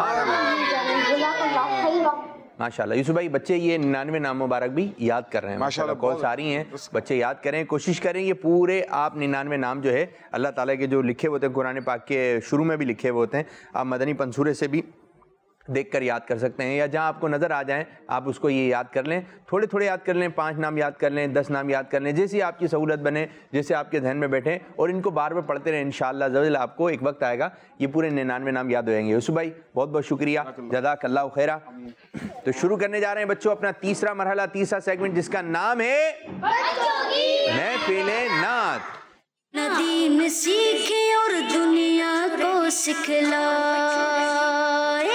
ماشاءاللہ. یوسف بھائی بچے یہ ننانوے نام مبارک بھی یاد کر رہے ہیں ماشاءاللہ. کالس آ رہی ہیں, بچے یاد کریں, کوشش کریں یہ پورے آپ ننانوے نام جو ہے اللہ تعالیٰ کے جو لکھے ہوتے ہیں قرآن پاک کے شروع میں بھی لکھے ہوتے ہیں, آپ مدنی پنصورے سے بھی دیکھ کر یاد کر سکتے ہیں, یا جہاں آپ کو نظر آ جائیں آپ اس کو یہ یاد کر لیں. تھوڑے تھوڑے یاد کر لیں, پانچ نام یاد کر لیں, دس نام یاد کر لیں, جیسی آپ کی سہولت بنے, جیسے آپ کے ذہن میں بیٹھیں, اور ان کو بار بار پڑھتے رہیں. انشاءاللہ ضرور آپ کو ایک وقت آئے گا یہ پورے ننانوے نام یاد ہو جائیں گے. یوسف بھائی بہت بہت شکریہ, جزاک اللہ خیرہ. تو شروع کرنے جا رہے ہیں بچوں اپنا تیسرا مرحلہ, تیسرا سیگمنٹ, جس کا نام ہے محفل نعت. ندیم سیکھے اور دنیا کو سکھلائے.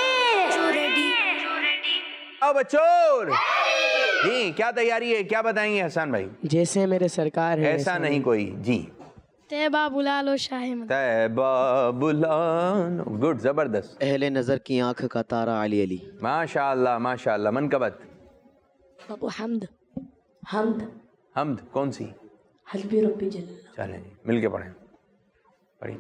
بچوں جی کیا تیاری ہے, کیا بتائیں گے حسان بھائی؟ جیسے میرے سرکار ہے ایسا نہیں کوئی. جی طیبہ بلالو شاہ مدینہ. طیبہ بلالو, گڈ, زبردست. اہل نظر کی آنکھ کا تارا علی علی. ماشاءاللہ ماشاءاللہ. منقبت ابو حمد. حمد حمد کون سی؟ حسبی ربی جل اللہ. چلیں جی مل کے پڑھیں, پڑھیں.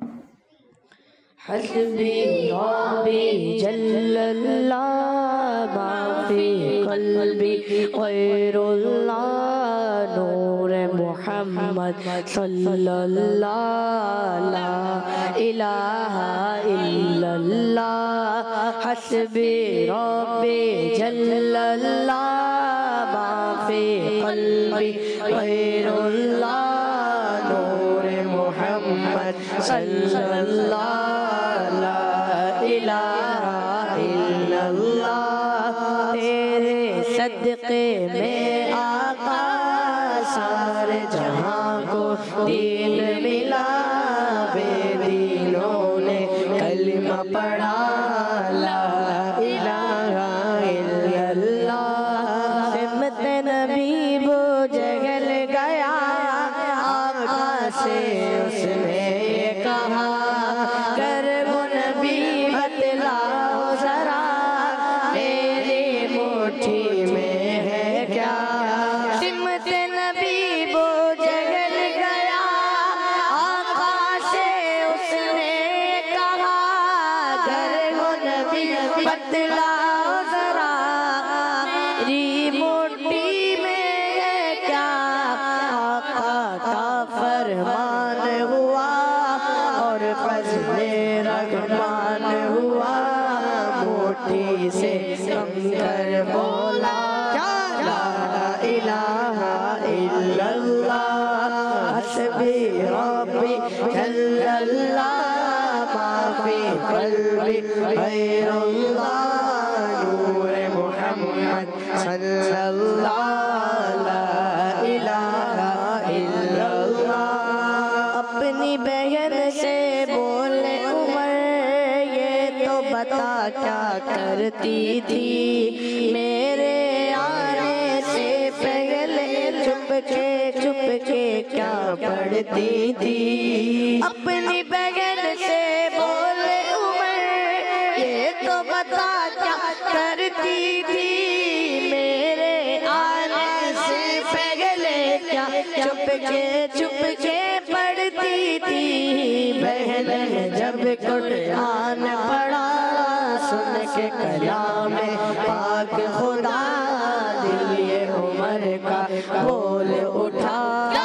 حسبی ربی جل اللہ ما فی قلبی غیر اللہ نور محمد صلی اللہ لا الہ الا اللہ. حسبی ربی جل اللہ ما فی قلبی غیر اللہ نور محمد صلی اللہ تیرے صدقے میں آقا سارے جہاں کو دین ملا. بے دینوں نے کلمہ سے اس نے کہا گر وہ نبی بتلاؤ ذرا میری مٹھی میں ہے کیا سمت نبی وہ جگل گیا آقا سے اس نے کہا گر وہ نبی بتلاؤ ذرا میری مٹھی میں ہے کیا آقا کا فرمان ہوا اور فضل رحمان ہوا مٹھی سے کم کر بولا لا الہ الا اللہ حسبی ربی جل اللہ ما فی قلبی غیر اللہ نور محمد صلی اللہ لا الہ الا اللہ اپنی بہن سے بولے عمر یہ تو بتا کیا کرتی تھی میرے آنے سے پہلے چھپ کے چھپ کے کیا پڑھتی تھی اپنی بہن سے بولے عمر یہ تو بتا کیا کرتی تھی میرے آنے سے پہلے کیا چھپ کے چھپ کے پڑھتی تھی بہن نے جب قرآن پڑھا سن کے کلام پاک خدا دل یہ عمر کا بول اٹھا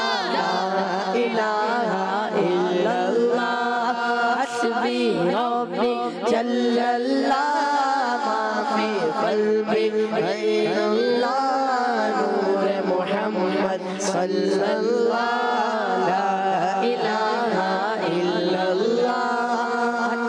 لا الہ الا اللہ حسبی ربی جل اللہ ما فی قلبی غیر اللہ نور محمد صلی اللہ لا الہ الا اللہ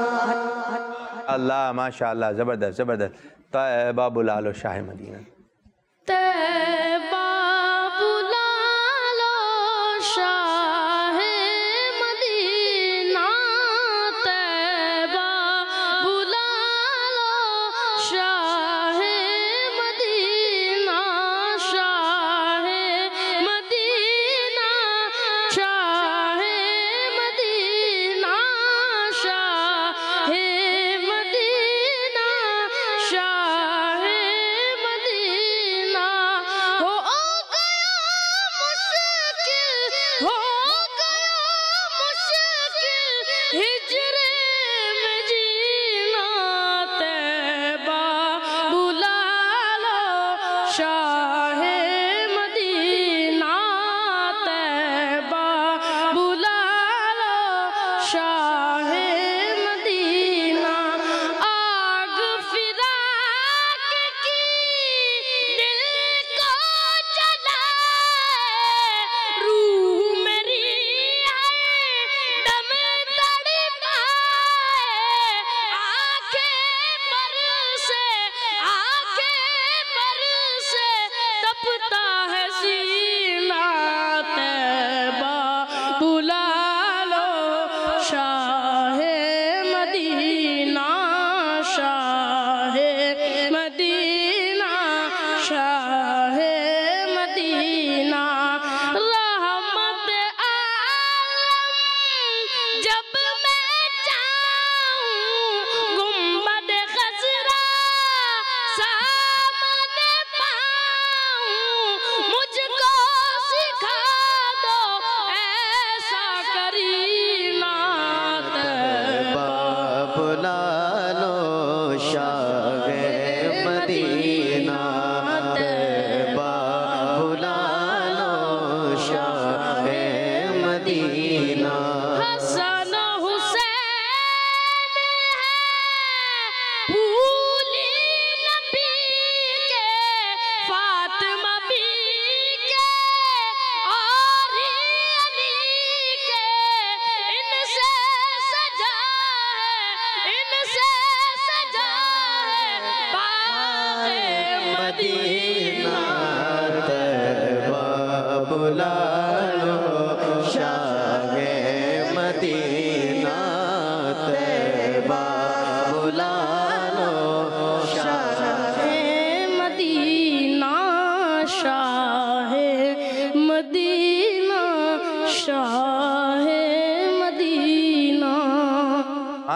اللہ ماشاءاللہ زبردست زبردست طیبہ بلال و شاہ مدینہ طیبہ بلال و شاہ مدینہ طیبہ بلال و شاہ مدینہ شاہ مدینہ شاہ مدینہ شاہ مدینہ شاہ مدینہ ہو گیا مشکل ہو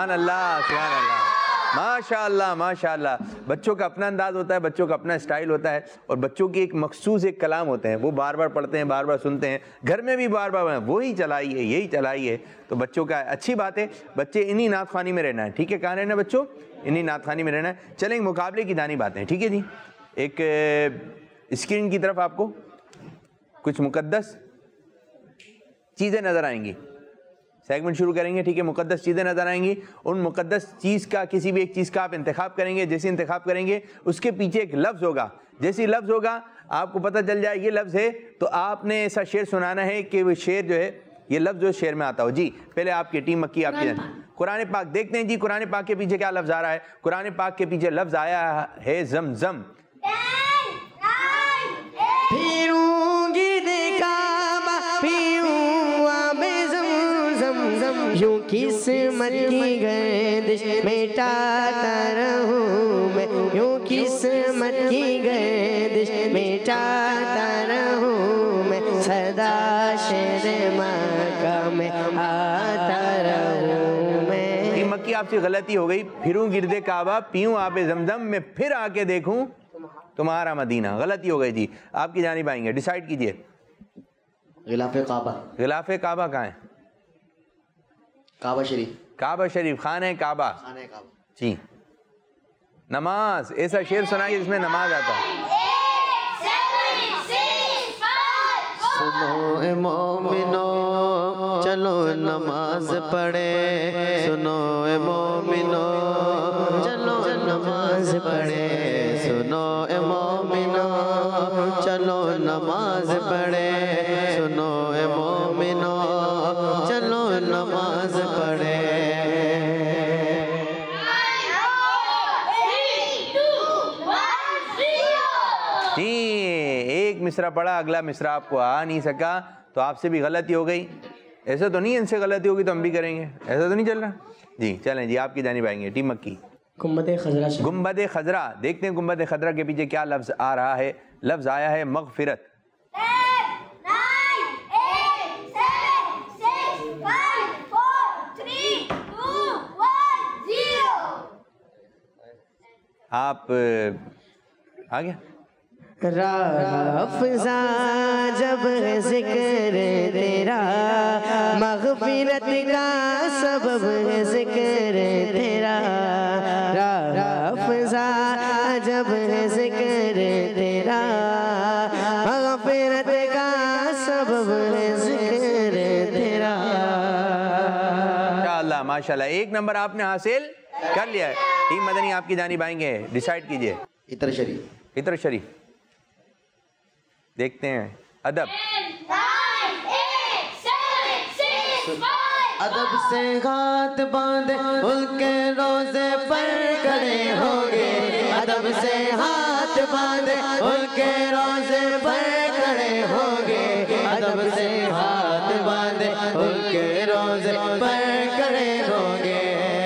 سبحان اللہ سبحان اللہ ماشاء اللہ ماشاء اللہ. بچوں کا اپنا انداز ہوتا ہے, بچوں کا اپنا اسٹائل ہوتا ہے, اور بچوں کی ایک مخصوص ایک کلام ہوتے ہیں, وہ بار بار پڑھتے ہیں, بار بار سنتے ہیں, گھر میں بھی بار بار وہی چلائیے یہی چلائیے. تو بچوں کا اچھی بات ہے, بچے انہی نعت خوانی میں رہنا ہے. ٹھیک ہے, کہاں رہنا ہے بچوں؟ انہی نعت خوانی میں رہنا ہے. چلیں مقابلے کی جانب آتے ہیں. ٹھیک ہے جی, ایک اسکرین کی طرف آپ کو کچھ مقدس چیزیں نظر آئیں گی. سیگمنٹ شروع کریں گے. ٹھیک ہے, مقدس چیزیں نظر آئیں گی. ان مقدس چیز کا کسی بھی ایک چیز کا آپ انتخاب کریں گے. جیسے انتخاب کریں گے اس کے پیچھے ایک لفظ ہوگا. جیسے لفظ ہوگا آپ کو پتہ چل جائے یہ لفظ ہے, تو آپ نے ایسا شعر سنانا ہے کہ وہ شعر جو ہے یہ لفظ جو شعر میں آتا ہو. جی پہلے آپ کی ٹیم مکی, آپ کی قرآن پاک دیکھتے ہیں جی. قرآن پاک کے پیچھے کیا لفظ آ رہا ہے؟ قرآن پاک کے پیچھے لفظ آیا ہے زمزم. پھروں گرد کعبہ پھروں آب زمزم, یوں قسمت کی گردش مٹاتا رہوں میں, یوں قسمت کی گردش مٹاتا رہوں میں, صدا شہر مکہ میں آتا رہوں میں. مکی آپ سے غلطی ہو گئی. پھروں گرد کعبہ پیوں آب زمزم, میں پھر آ کے دیکھوں تمہارا مدینہ. غلطی ہو گئی جی. آپ کی جانب آئیں گے, ڈیسائیڈ کیجئے. غلاف کعبہ. غلاف کعبہ کہاں ہے؟ کعبہ شریف. کعبہ شریف, خانہ کعبہ. خانہ کعبہ جی. نماز, ایسا شعر سنائیے جس میں نماز آتا ہے. سنو اے مومنو چلو نماز پڑھے, سنو اے مومنو چلو نماز پڑھے, سنو اے مومنو چلو نماز پڑھے, سنو اے مومنو چلو نماز پڑھے. ایک مصرع پڑھا, اگلا مصرع آپ کو آ نہیں سکا, تو آپ سے بھی غلطی ہو گئی. ایسا تو نہیں ان سے غلطی ہوگی تو ہم بھی کریں گے, ایسا تو نہیں چل رہا. جی چلیں جی, آپ کی جانب آئیں گے ٹیم مکی. گنبد خضرا. گنبد خضرا, دیکھتے ہیں گنبد خضرا کے پیچھے کیا لفظ آ رہا ہے. لفظ آیا ہے مغفرت. آپ آ گیا. راہ افزا جب ہے ذکر تیرا, مغفرت کا سبب ہے ذکر تیرا. راہ افزا جب ہے ذکر تیرا, مغفرت کا سبب ہے ذکر تیرا. ماشاءاللہ ماشاءاللہ, ایک نمبر آپ نے حاصل کر لیا ہے. ٹیم مدنی آپ کی جانب آئیں گے, ڈیسائیڈ کیجئے. عطر شریف. عطر شریف. دیکھتے ہیں ادب. ادب سے ہاتھ باندھے ان کے روزے پر کھڑے ہوں گے, ادب سے ہاتھ باندھے ان کے روزے پر کھڑے ہوں گے, ادب سے ہاتھ باندھے ان کے روزے پر کھڑے ہوں گے.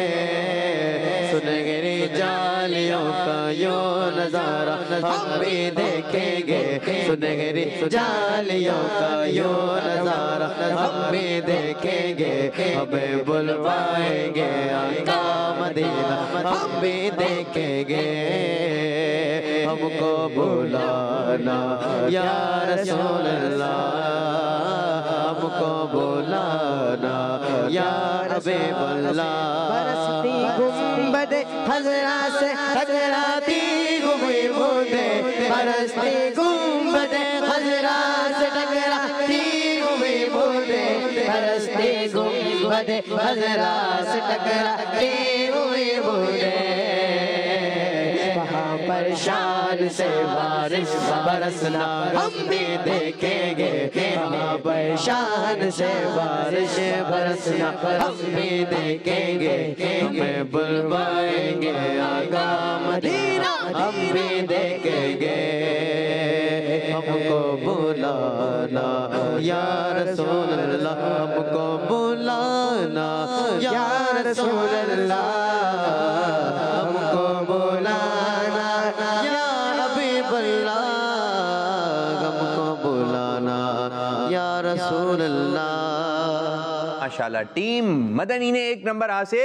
سنہری جالیوں کا یوں نظارہ ہم بھی دیکھیں گے, سنہری جالیوں کا یوں نظارہ ہم بھی دیکھیں گے, ہمیں بلوائیں گے آقا مدینہ ہم بھی دیکھیں گے. ہم کو بلانا یا رسول اللہ, ہم کو بلانا یا حبیب اللہ. برستی گنبد خضرا سے ٹکراتی ہوئی بوندیں, برستی گنبد خضرا سے ٹکراتی ہوئی بوندیں, برستی گنبد خضرا سے ٹکراتی ہوئی بوندیں. وہاں پر شان سے بارش برسنا ہم بھی دیکھیں گے, وہاں پر شان سے بارش برسنا ہم بھی دیکھیں گے, ہمیں بلوائیں گے آقا مدینہ ہم بھی دیکھیں گے. ہم کو بلانا یا رسول اللہ, ہم کو بلانا یا رسول اللہ, ہم کو بلانا یا حبیب اللہ, ہم کو بلانا یا رسول اللہ. ماشاءاللہ, ٹیم مدنی نے ایک نمبر حاصل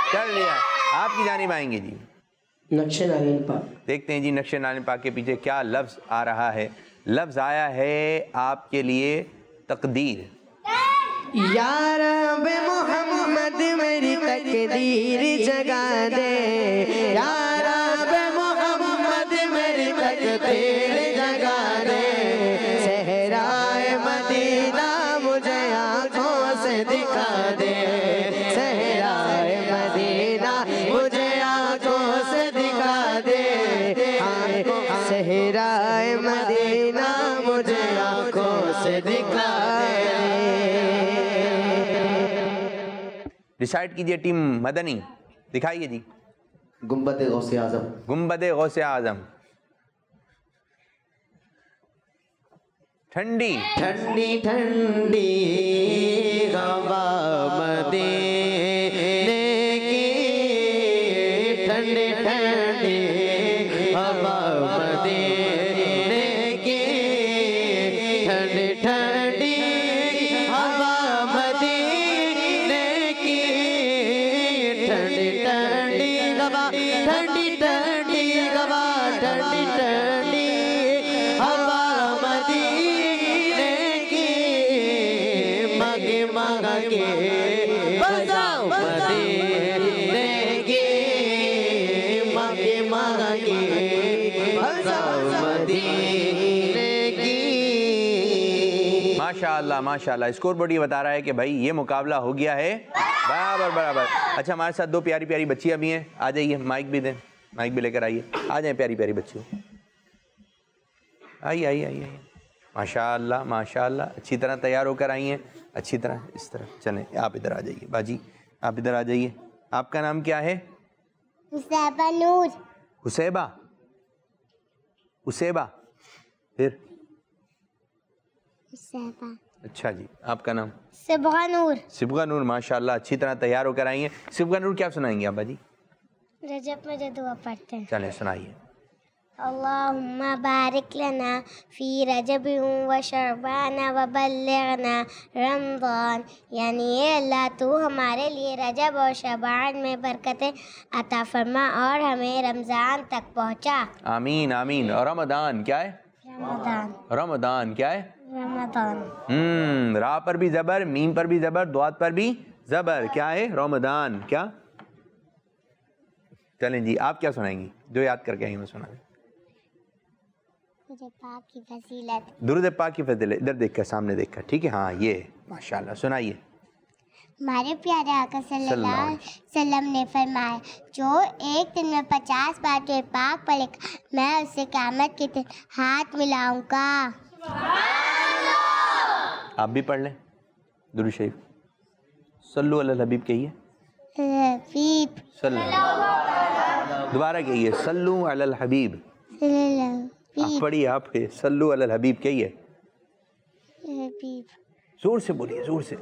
چل لیا. آپ کی جانب آئیں گے جی. نقش نارین پاک. دیکھتے ہیں جی نقش نارین پاک کے پیچھے کیا لفظ آ رہا ہے. لفظ آیا ہے آپ کے لیے تقدیر. یا رب محمد میری تقدیر جگا دے, یا رب محمد میری تقدیر جگا دے, صحرائے مدینہ مجھے آنکھوں سے دکھا دے, صحرائے مدینہ مجھے آنکھوں سے دکھا دے, صحرائے مدینہ مجھے آنکھوں سے دکھا دے. ڈیسائیڈ کیجئے ٹیم مدنی, دکھائیے جی. گنبد غوث اعظم. گنبد غوث اعظم. ٹھنڈی ٹھنڈی ٹھنڈی ہوا مدینے کی, ٹھنڈی ٹھنڈی ہوا مدینے کی, ٹھنڈی ٹھنڈی ہوا مدینے کی, ٹھنڈی ٹھنڈی ہوا, ٹھنڈی ٹھنڈی ہوا, ٹھنڈی ٹھنڈی ہوا مدینے کی, مانگے مانگا کے بجاؤ مدینے کی, مانگے مانگا کے بجاؤ مدینے کی. ماشاءاللہ ماشاءاللہ. اسکور بورڈ یہ بتا رہا ہے کہ بھائی یہ مقابلہ ہو گیا ہے برابر برابر. اچھا ہمارے ساتھ دو پیاری پیاری بچیاں بھی ہیں, آ جائیے, مائک بھی دیں, مائک بھی لے کر آئیے. آ جائیں پیاری پیاری بچیوں, آئیے آئیے آئیے. ماشاءاللہ ماشاءاللہ اچھی طرح تیار ہو کر آئی ہیں, اچھی طرح اس طرح. چلیں آپ ادھر آ جائیے, باجی آپ ادھر آ جائیے. آپ کا نام کیا ہے؟ حسیبہ نور. حسیبہ, حسیبہ, پھر حسیبہ. اچھا جی. آپ کا نام؟ صبغہ نور. صبغہ نور. ماشاءاللہ اچھی طرح تیار ہو کر آئی ہیں. صبغہ نور کیا سنائیں گے آپ باجی؟ رجب میں جو دعا پڑھتے ہیں. چلیں سنائیے. اللہم بارک لنا فی رجب و شعبان و بلغنا رمضان. یعنی اے اللہ تو ہمارے لیے رجب اور شعبان میں برکتیں عطا فرما اور ہمیں رمضان تک پہنچا. آمین آمین. اور رمضان کیا ہے؟ رمضان. رمضان کیا ہے؟ رمضان. ہم را پر بھی زبر, میم پر بھی زبر, دوات پر بھی زبر. کیا ہے؟ رمضان. کیا؟ چلیں جی آپ کیا سنائیں گی؟ جو یاد کر کے آئیں میں سنا دیں. درود پاک کی فضیلت. درود پاک کی فضیلت. ادھر دیکھ کر, سامنے دیکھ کر. ٹھیک ہے, ہاں یہ ماشاءاللہ. سنائیے. ہمارے پیارے آقا صلی اللہ علیہ وسلم نے فرمایا جو ایک دن میں پچاس بار درود پاک پڑھے گا میں اسے قیامت کے دن ہاتھ ملاؤں گا. آپ بھی پڑھ لیں درود شریف. صلو علی الحبیب کہیے. حبیب. صلو. دوبارہ کہیے. صلو علی الحبیب. آپ پڑھیے, آپ صلو علی الحبیب کہیے. حبیب. زور سے بولیے, زور سے.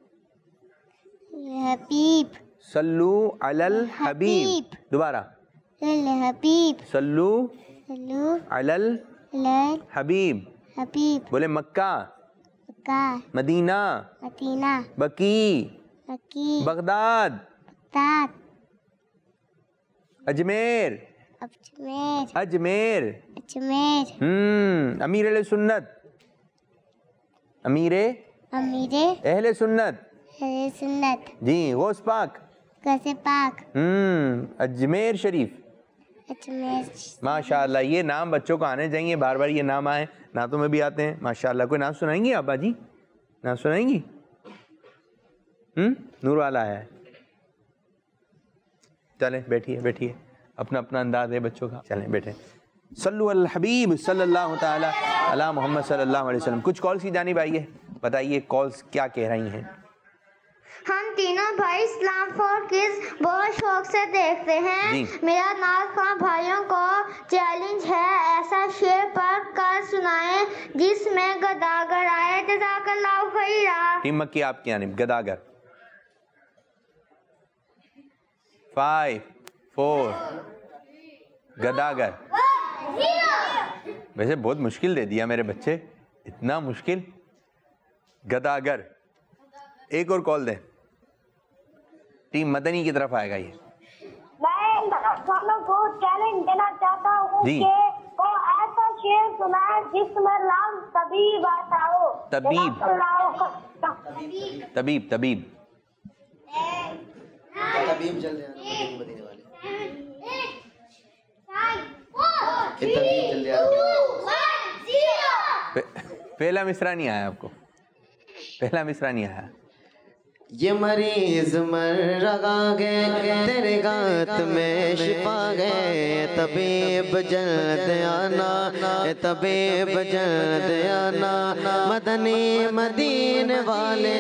حبیب. صلو علی الحبیب. دوبارہ. الحبیب. صلو صلو علی الحبیب. حبیب. بولے. مکہ, مکہ, مدینہ, مدینہ, بکی, مکی, بغداد, بغداد, اجمیر, اجمیر, اجمیر, اجمیر, ہم امیر اہل سنت, امیر امیر اہل سنت, اہل سنت, جی غوث پاک, غوث پاک, ہم اجمیر شریف. اجمیر. ماشاءاللہ یہ نام بچوں کو آنے چاہیے, بار بار یہ نام آئے, نعتوں میں بھی آتے ہیں ماشاءاللہ. کوئی نام سنائیں گی آپ باجی؟ نام سنائیں گی؟ ہم نور والا ہے. چلیں بیٹھیے بیٹھیے, اپنا اپنا انداز ہے بچوں کا. چلیں بیٹھیں. صلو علی الحبیب صلی اللہ تعالی علی محمد صلی اللہ علیہ وسلم. کچھ کالس کی جانب آئیے, بتائیے کالس کیا کہہ رہی ہیں. ہم تینوں بھائی اسلام فور کڈز بہت شوق سے دیکھتے ہیں. جی. میرا ناز خواہ بھائیوں کو چیلنج ہے ایسا شعر پڑھ کر سنائیں جس میں گداگر آئے. جزاک اللہ خیرا. ٹیم مکی آپ کی جانب. گداگر. Five four. گداگر. ویسے بہت مشکل دے دیا میرے بچے, اتنا مشکل. گداگر. ایک اور کال دیں. ٹیم مدنی کی طرف آئے گا. یہ میں والوں کو چیلنج دینا چاہتا ہوں جی. کہ وہ ایسا شعر سنائے جس میں لام طبیب آتا ہو. طبیب طبیب طبیب طبیب جلدی آنا مدینے والے. پہلا مصرع نہیں آیا آپ کو؟ پہلا مصرع نہیں آیا. یہ مریض مر رگا گئے تیرے گات میں شفا گئے. طبیب جلد آنا طبیب جلد آنا مدنی مدینے والے.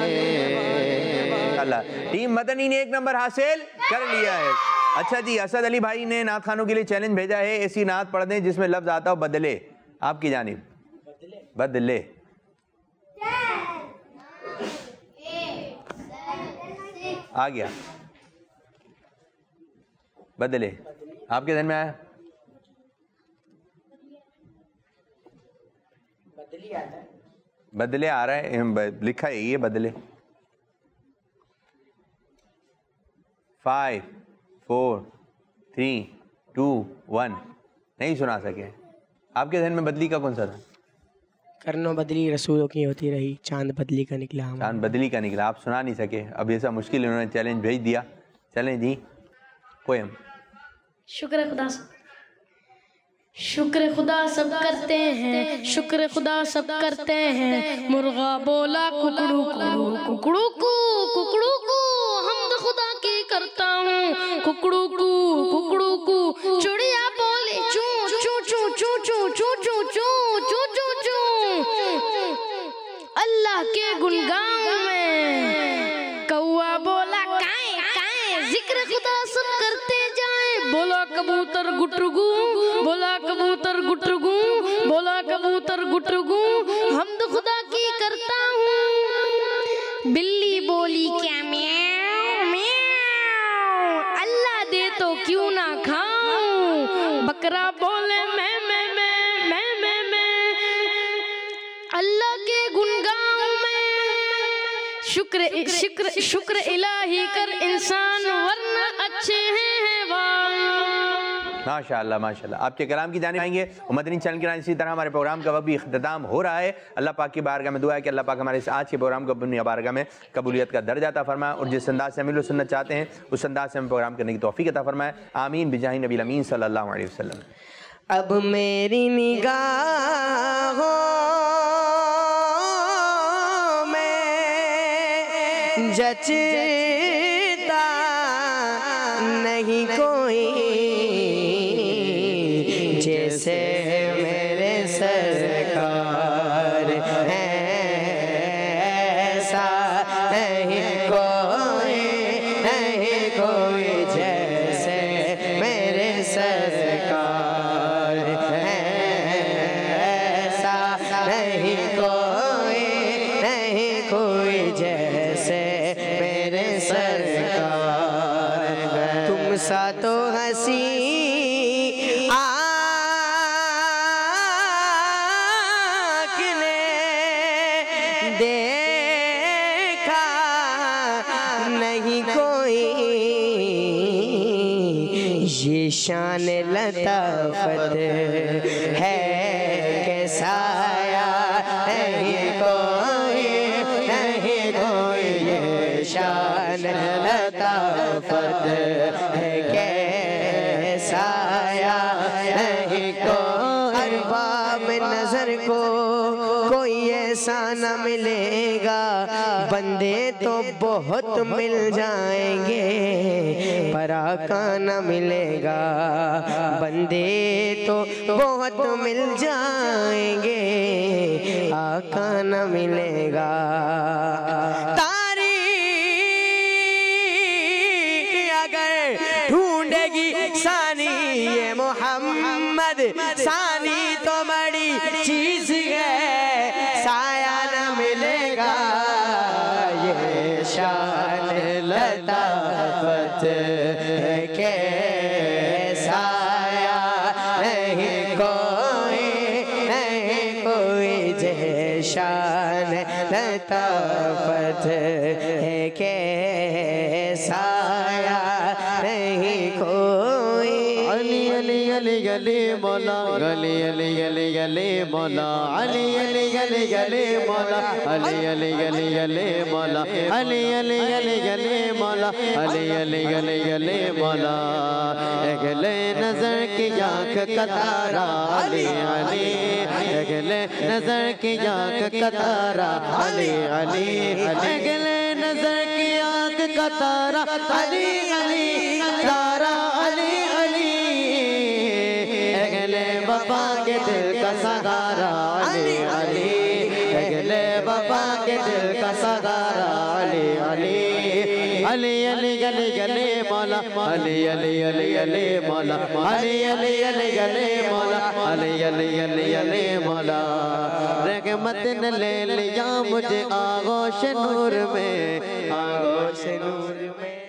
اللہ ٹیم مدنی نے ایک نمبر حاصل کر لیا ہے. اچھا جی اسد علی بھائی نے نعت خانوں کے لیے چیلنج بھیجا ہے ایسی نعت پڑھ دیں جس میں لفظ آتا ہو بدلے. آپ کی جانب بدلے. آ گیا بدلے. آپ کے ذہن میں آیا؟ بدلے آ رہا ہے لکھا ہے یہ بدلے. Five four three two one. نہیں سنا سکے. آپ کے ذہن میں بدلی کا کون سا تھا؟ کرنو بدلی رسولوں کی ہوتی رہی چاند بدلی کا نکلا. چاند بدلی کا نکلا. آپ سنا نہیں سکے. اب ایسا مشکل انہوں نے چیلنج بھیج دیا. چلیں جی پویم. شکر خدا شکر خدا سب کرتے ہیں شکر خدا سب کرتے ہیں. مرغا بولا ککڑو کو ککڑو کو ککڑو کو حمد خدا کی کرتا ہوں. ککڑو کو ککڑو کو چڑیا بولی چوں چوں چوں چوں چوں چوں چوں چوں چوں چوں چوں. اللہ کے گنگان میں کوا بولا کائیں کائیں. ذکر خدا سب کرتے جائیں. بولا کبوتر گٹرگو بولا کبوتر گٹرگو بولا کبوتر گٹرگو. حمد خدا کی کرتا ہوں. بلی بولی کیا میاؤ میاؤ. اللہ دے تو کیوں نہ کھاؤں. بکرا بولے میں میں میں میں میں میں. اللہ کے گنگاؤں میں شکر شکر شکر الہی کر انسان ورنہ اچھے ہیں حیوان. ماشاء اللہ ماشاء اللہ. آپ کے کلام کی جانب آئیں گے. مدنی چینل کے نام اسی طرح ہمارے پروگرام کا وقت بھی اختتام ہو رہا ہے. اللہ پاک کی بارگاہ میں دعا ہے کہ اللہ پاک ہمارے اس آج کے پروگرام کو اپنی بارگاہ میں قبولیت کا درجہ عطا فرمائے اور جس انداز سے ہم لوگ سننا چاہتے ہیں اس انداز سے ہم پروگرام کرنے کی توفیق عطا فرمائے. آمین بجاہ نبی الامین صلی اللہ علیہ وسلم. اب میری نگاہوں میں جچتا نہیں کوئی جیسے میرے سرکار ہیں. ایسا نہیں کوئی نہیں کوئی جیسے میرے سرکار ہیں. ایسا نہیں کوئی نہیں کوئی جیسے میرے سرکار. تم سا تو ہنسی دیکھا نہیں کوئی. یہ شان لطافت ہے کہ سایہ نہیں کوئی نہیں کوئی. یہ شان لطافت ہے کہ سایہ نہیں کوئی. ارباب نظر کو کوئی ایسا نہ ملے گا. بندے تو بہت مل جائیں گے پر آقا نہ ملے گا. بندے تو بہت مل جائیں گے آقا نہ ملے گا. تاریخ اگر ڈھونڈے گی ثانی یہ محمد ثانی تو بڑی چیز ہے سایہ نہ ملے گا. یہ شان لطافت ہے کہ سایہ نہیں کوئی نہیں کوئی. یہ شان لطافت ہے کہ साया नहीं कोई। अली अली अली गली मौला गली अली गली गली मौला अली अली गली गली मौला अली अली गली गली मौला अली अली गली गली मौला अली अली गली गली मौला। अगले नजर की आँख का तारा अली अली अगले नजर की आँख का तारा अली अली अगले नजर की आँख का तारा अली अली तारा अली अली अगले बाबा के दिल का सगारा अली अली अगले बाबा के दिल का सगारा अली अली अली अली गली गली मौला अली अली अली अली मौला अली अली अली गली मौला अली अली अली अली मौला। रहमत ने ले लिया मुझे आगोश नूर में आगोश नूर में।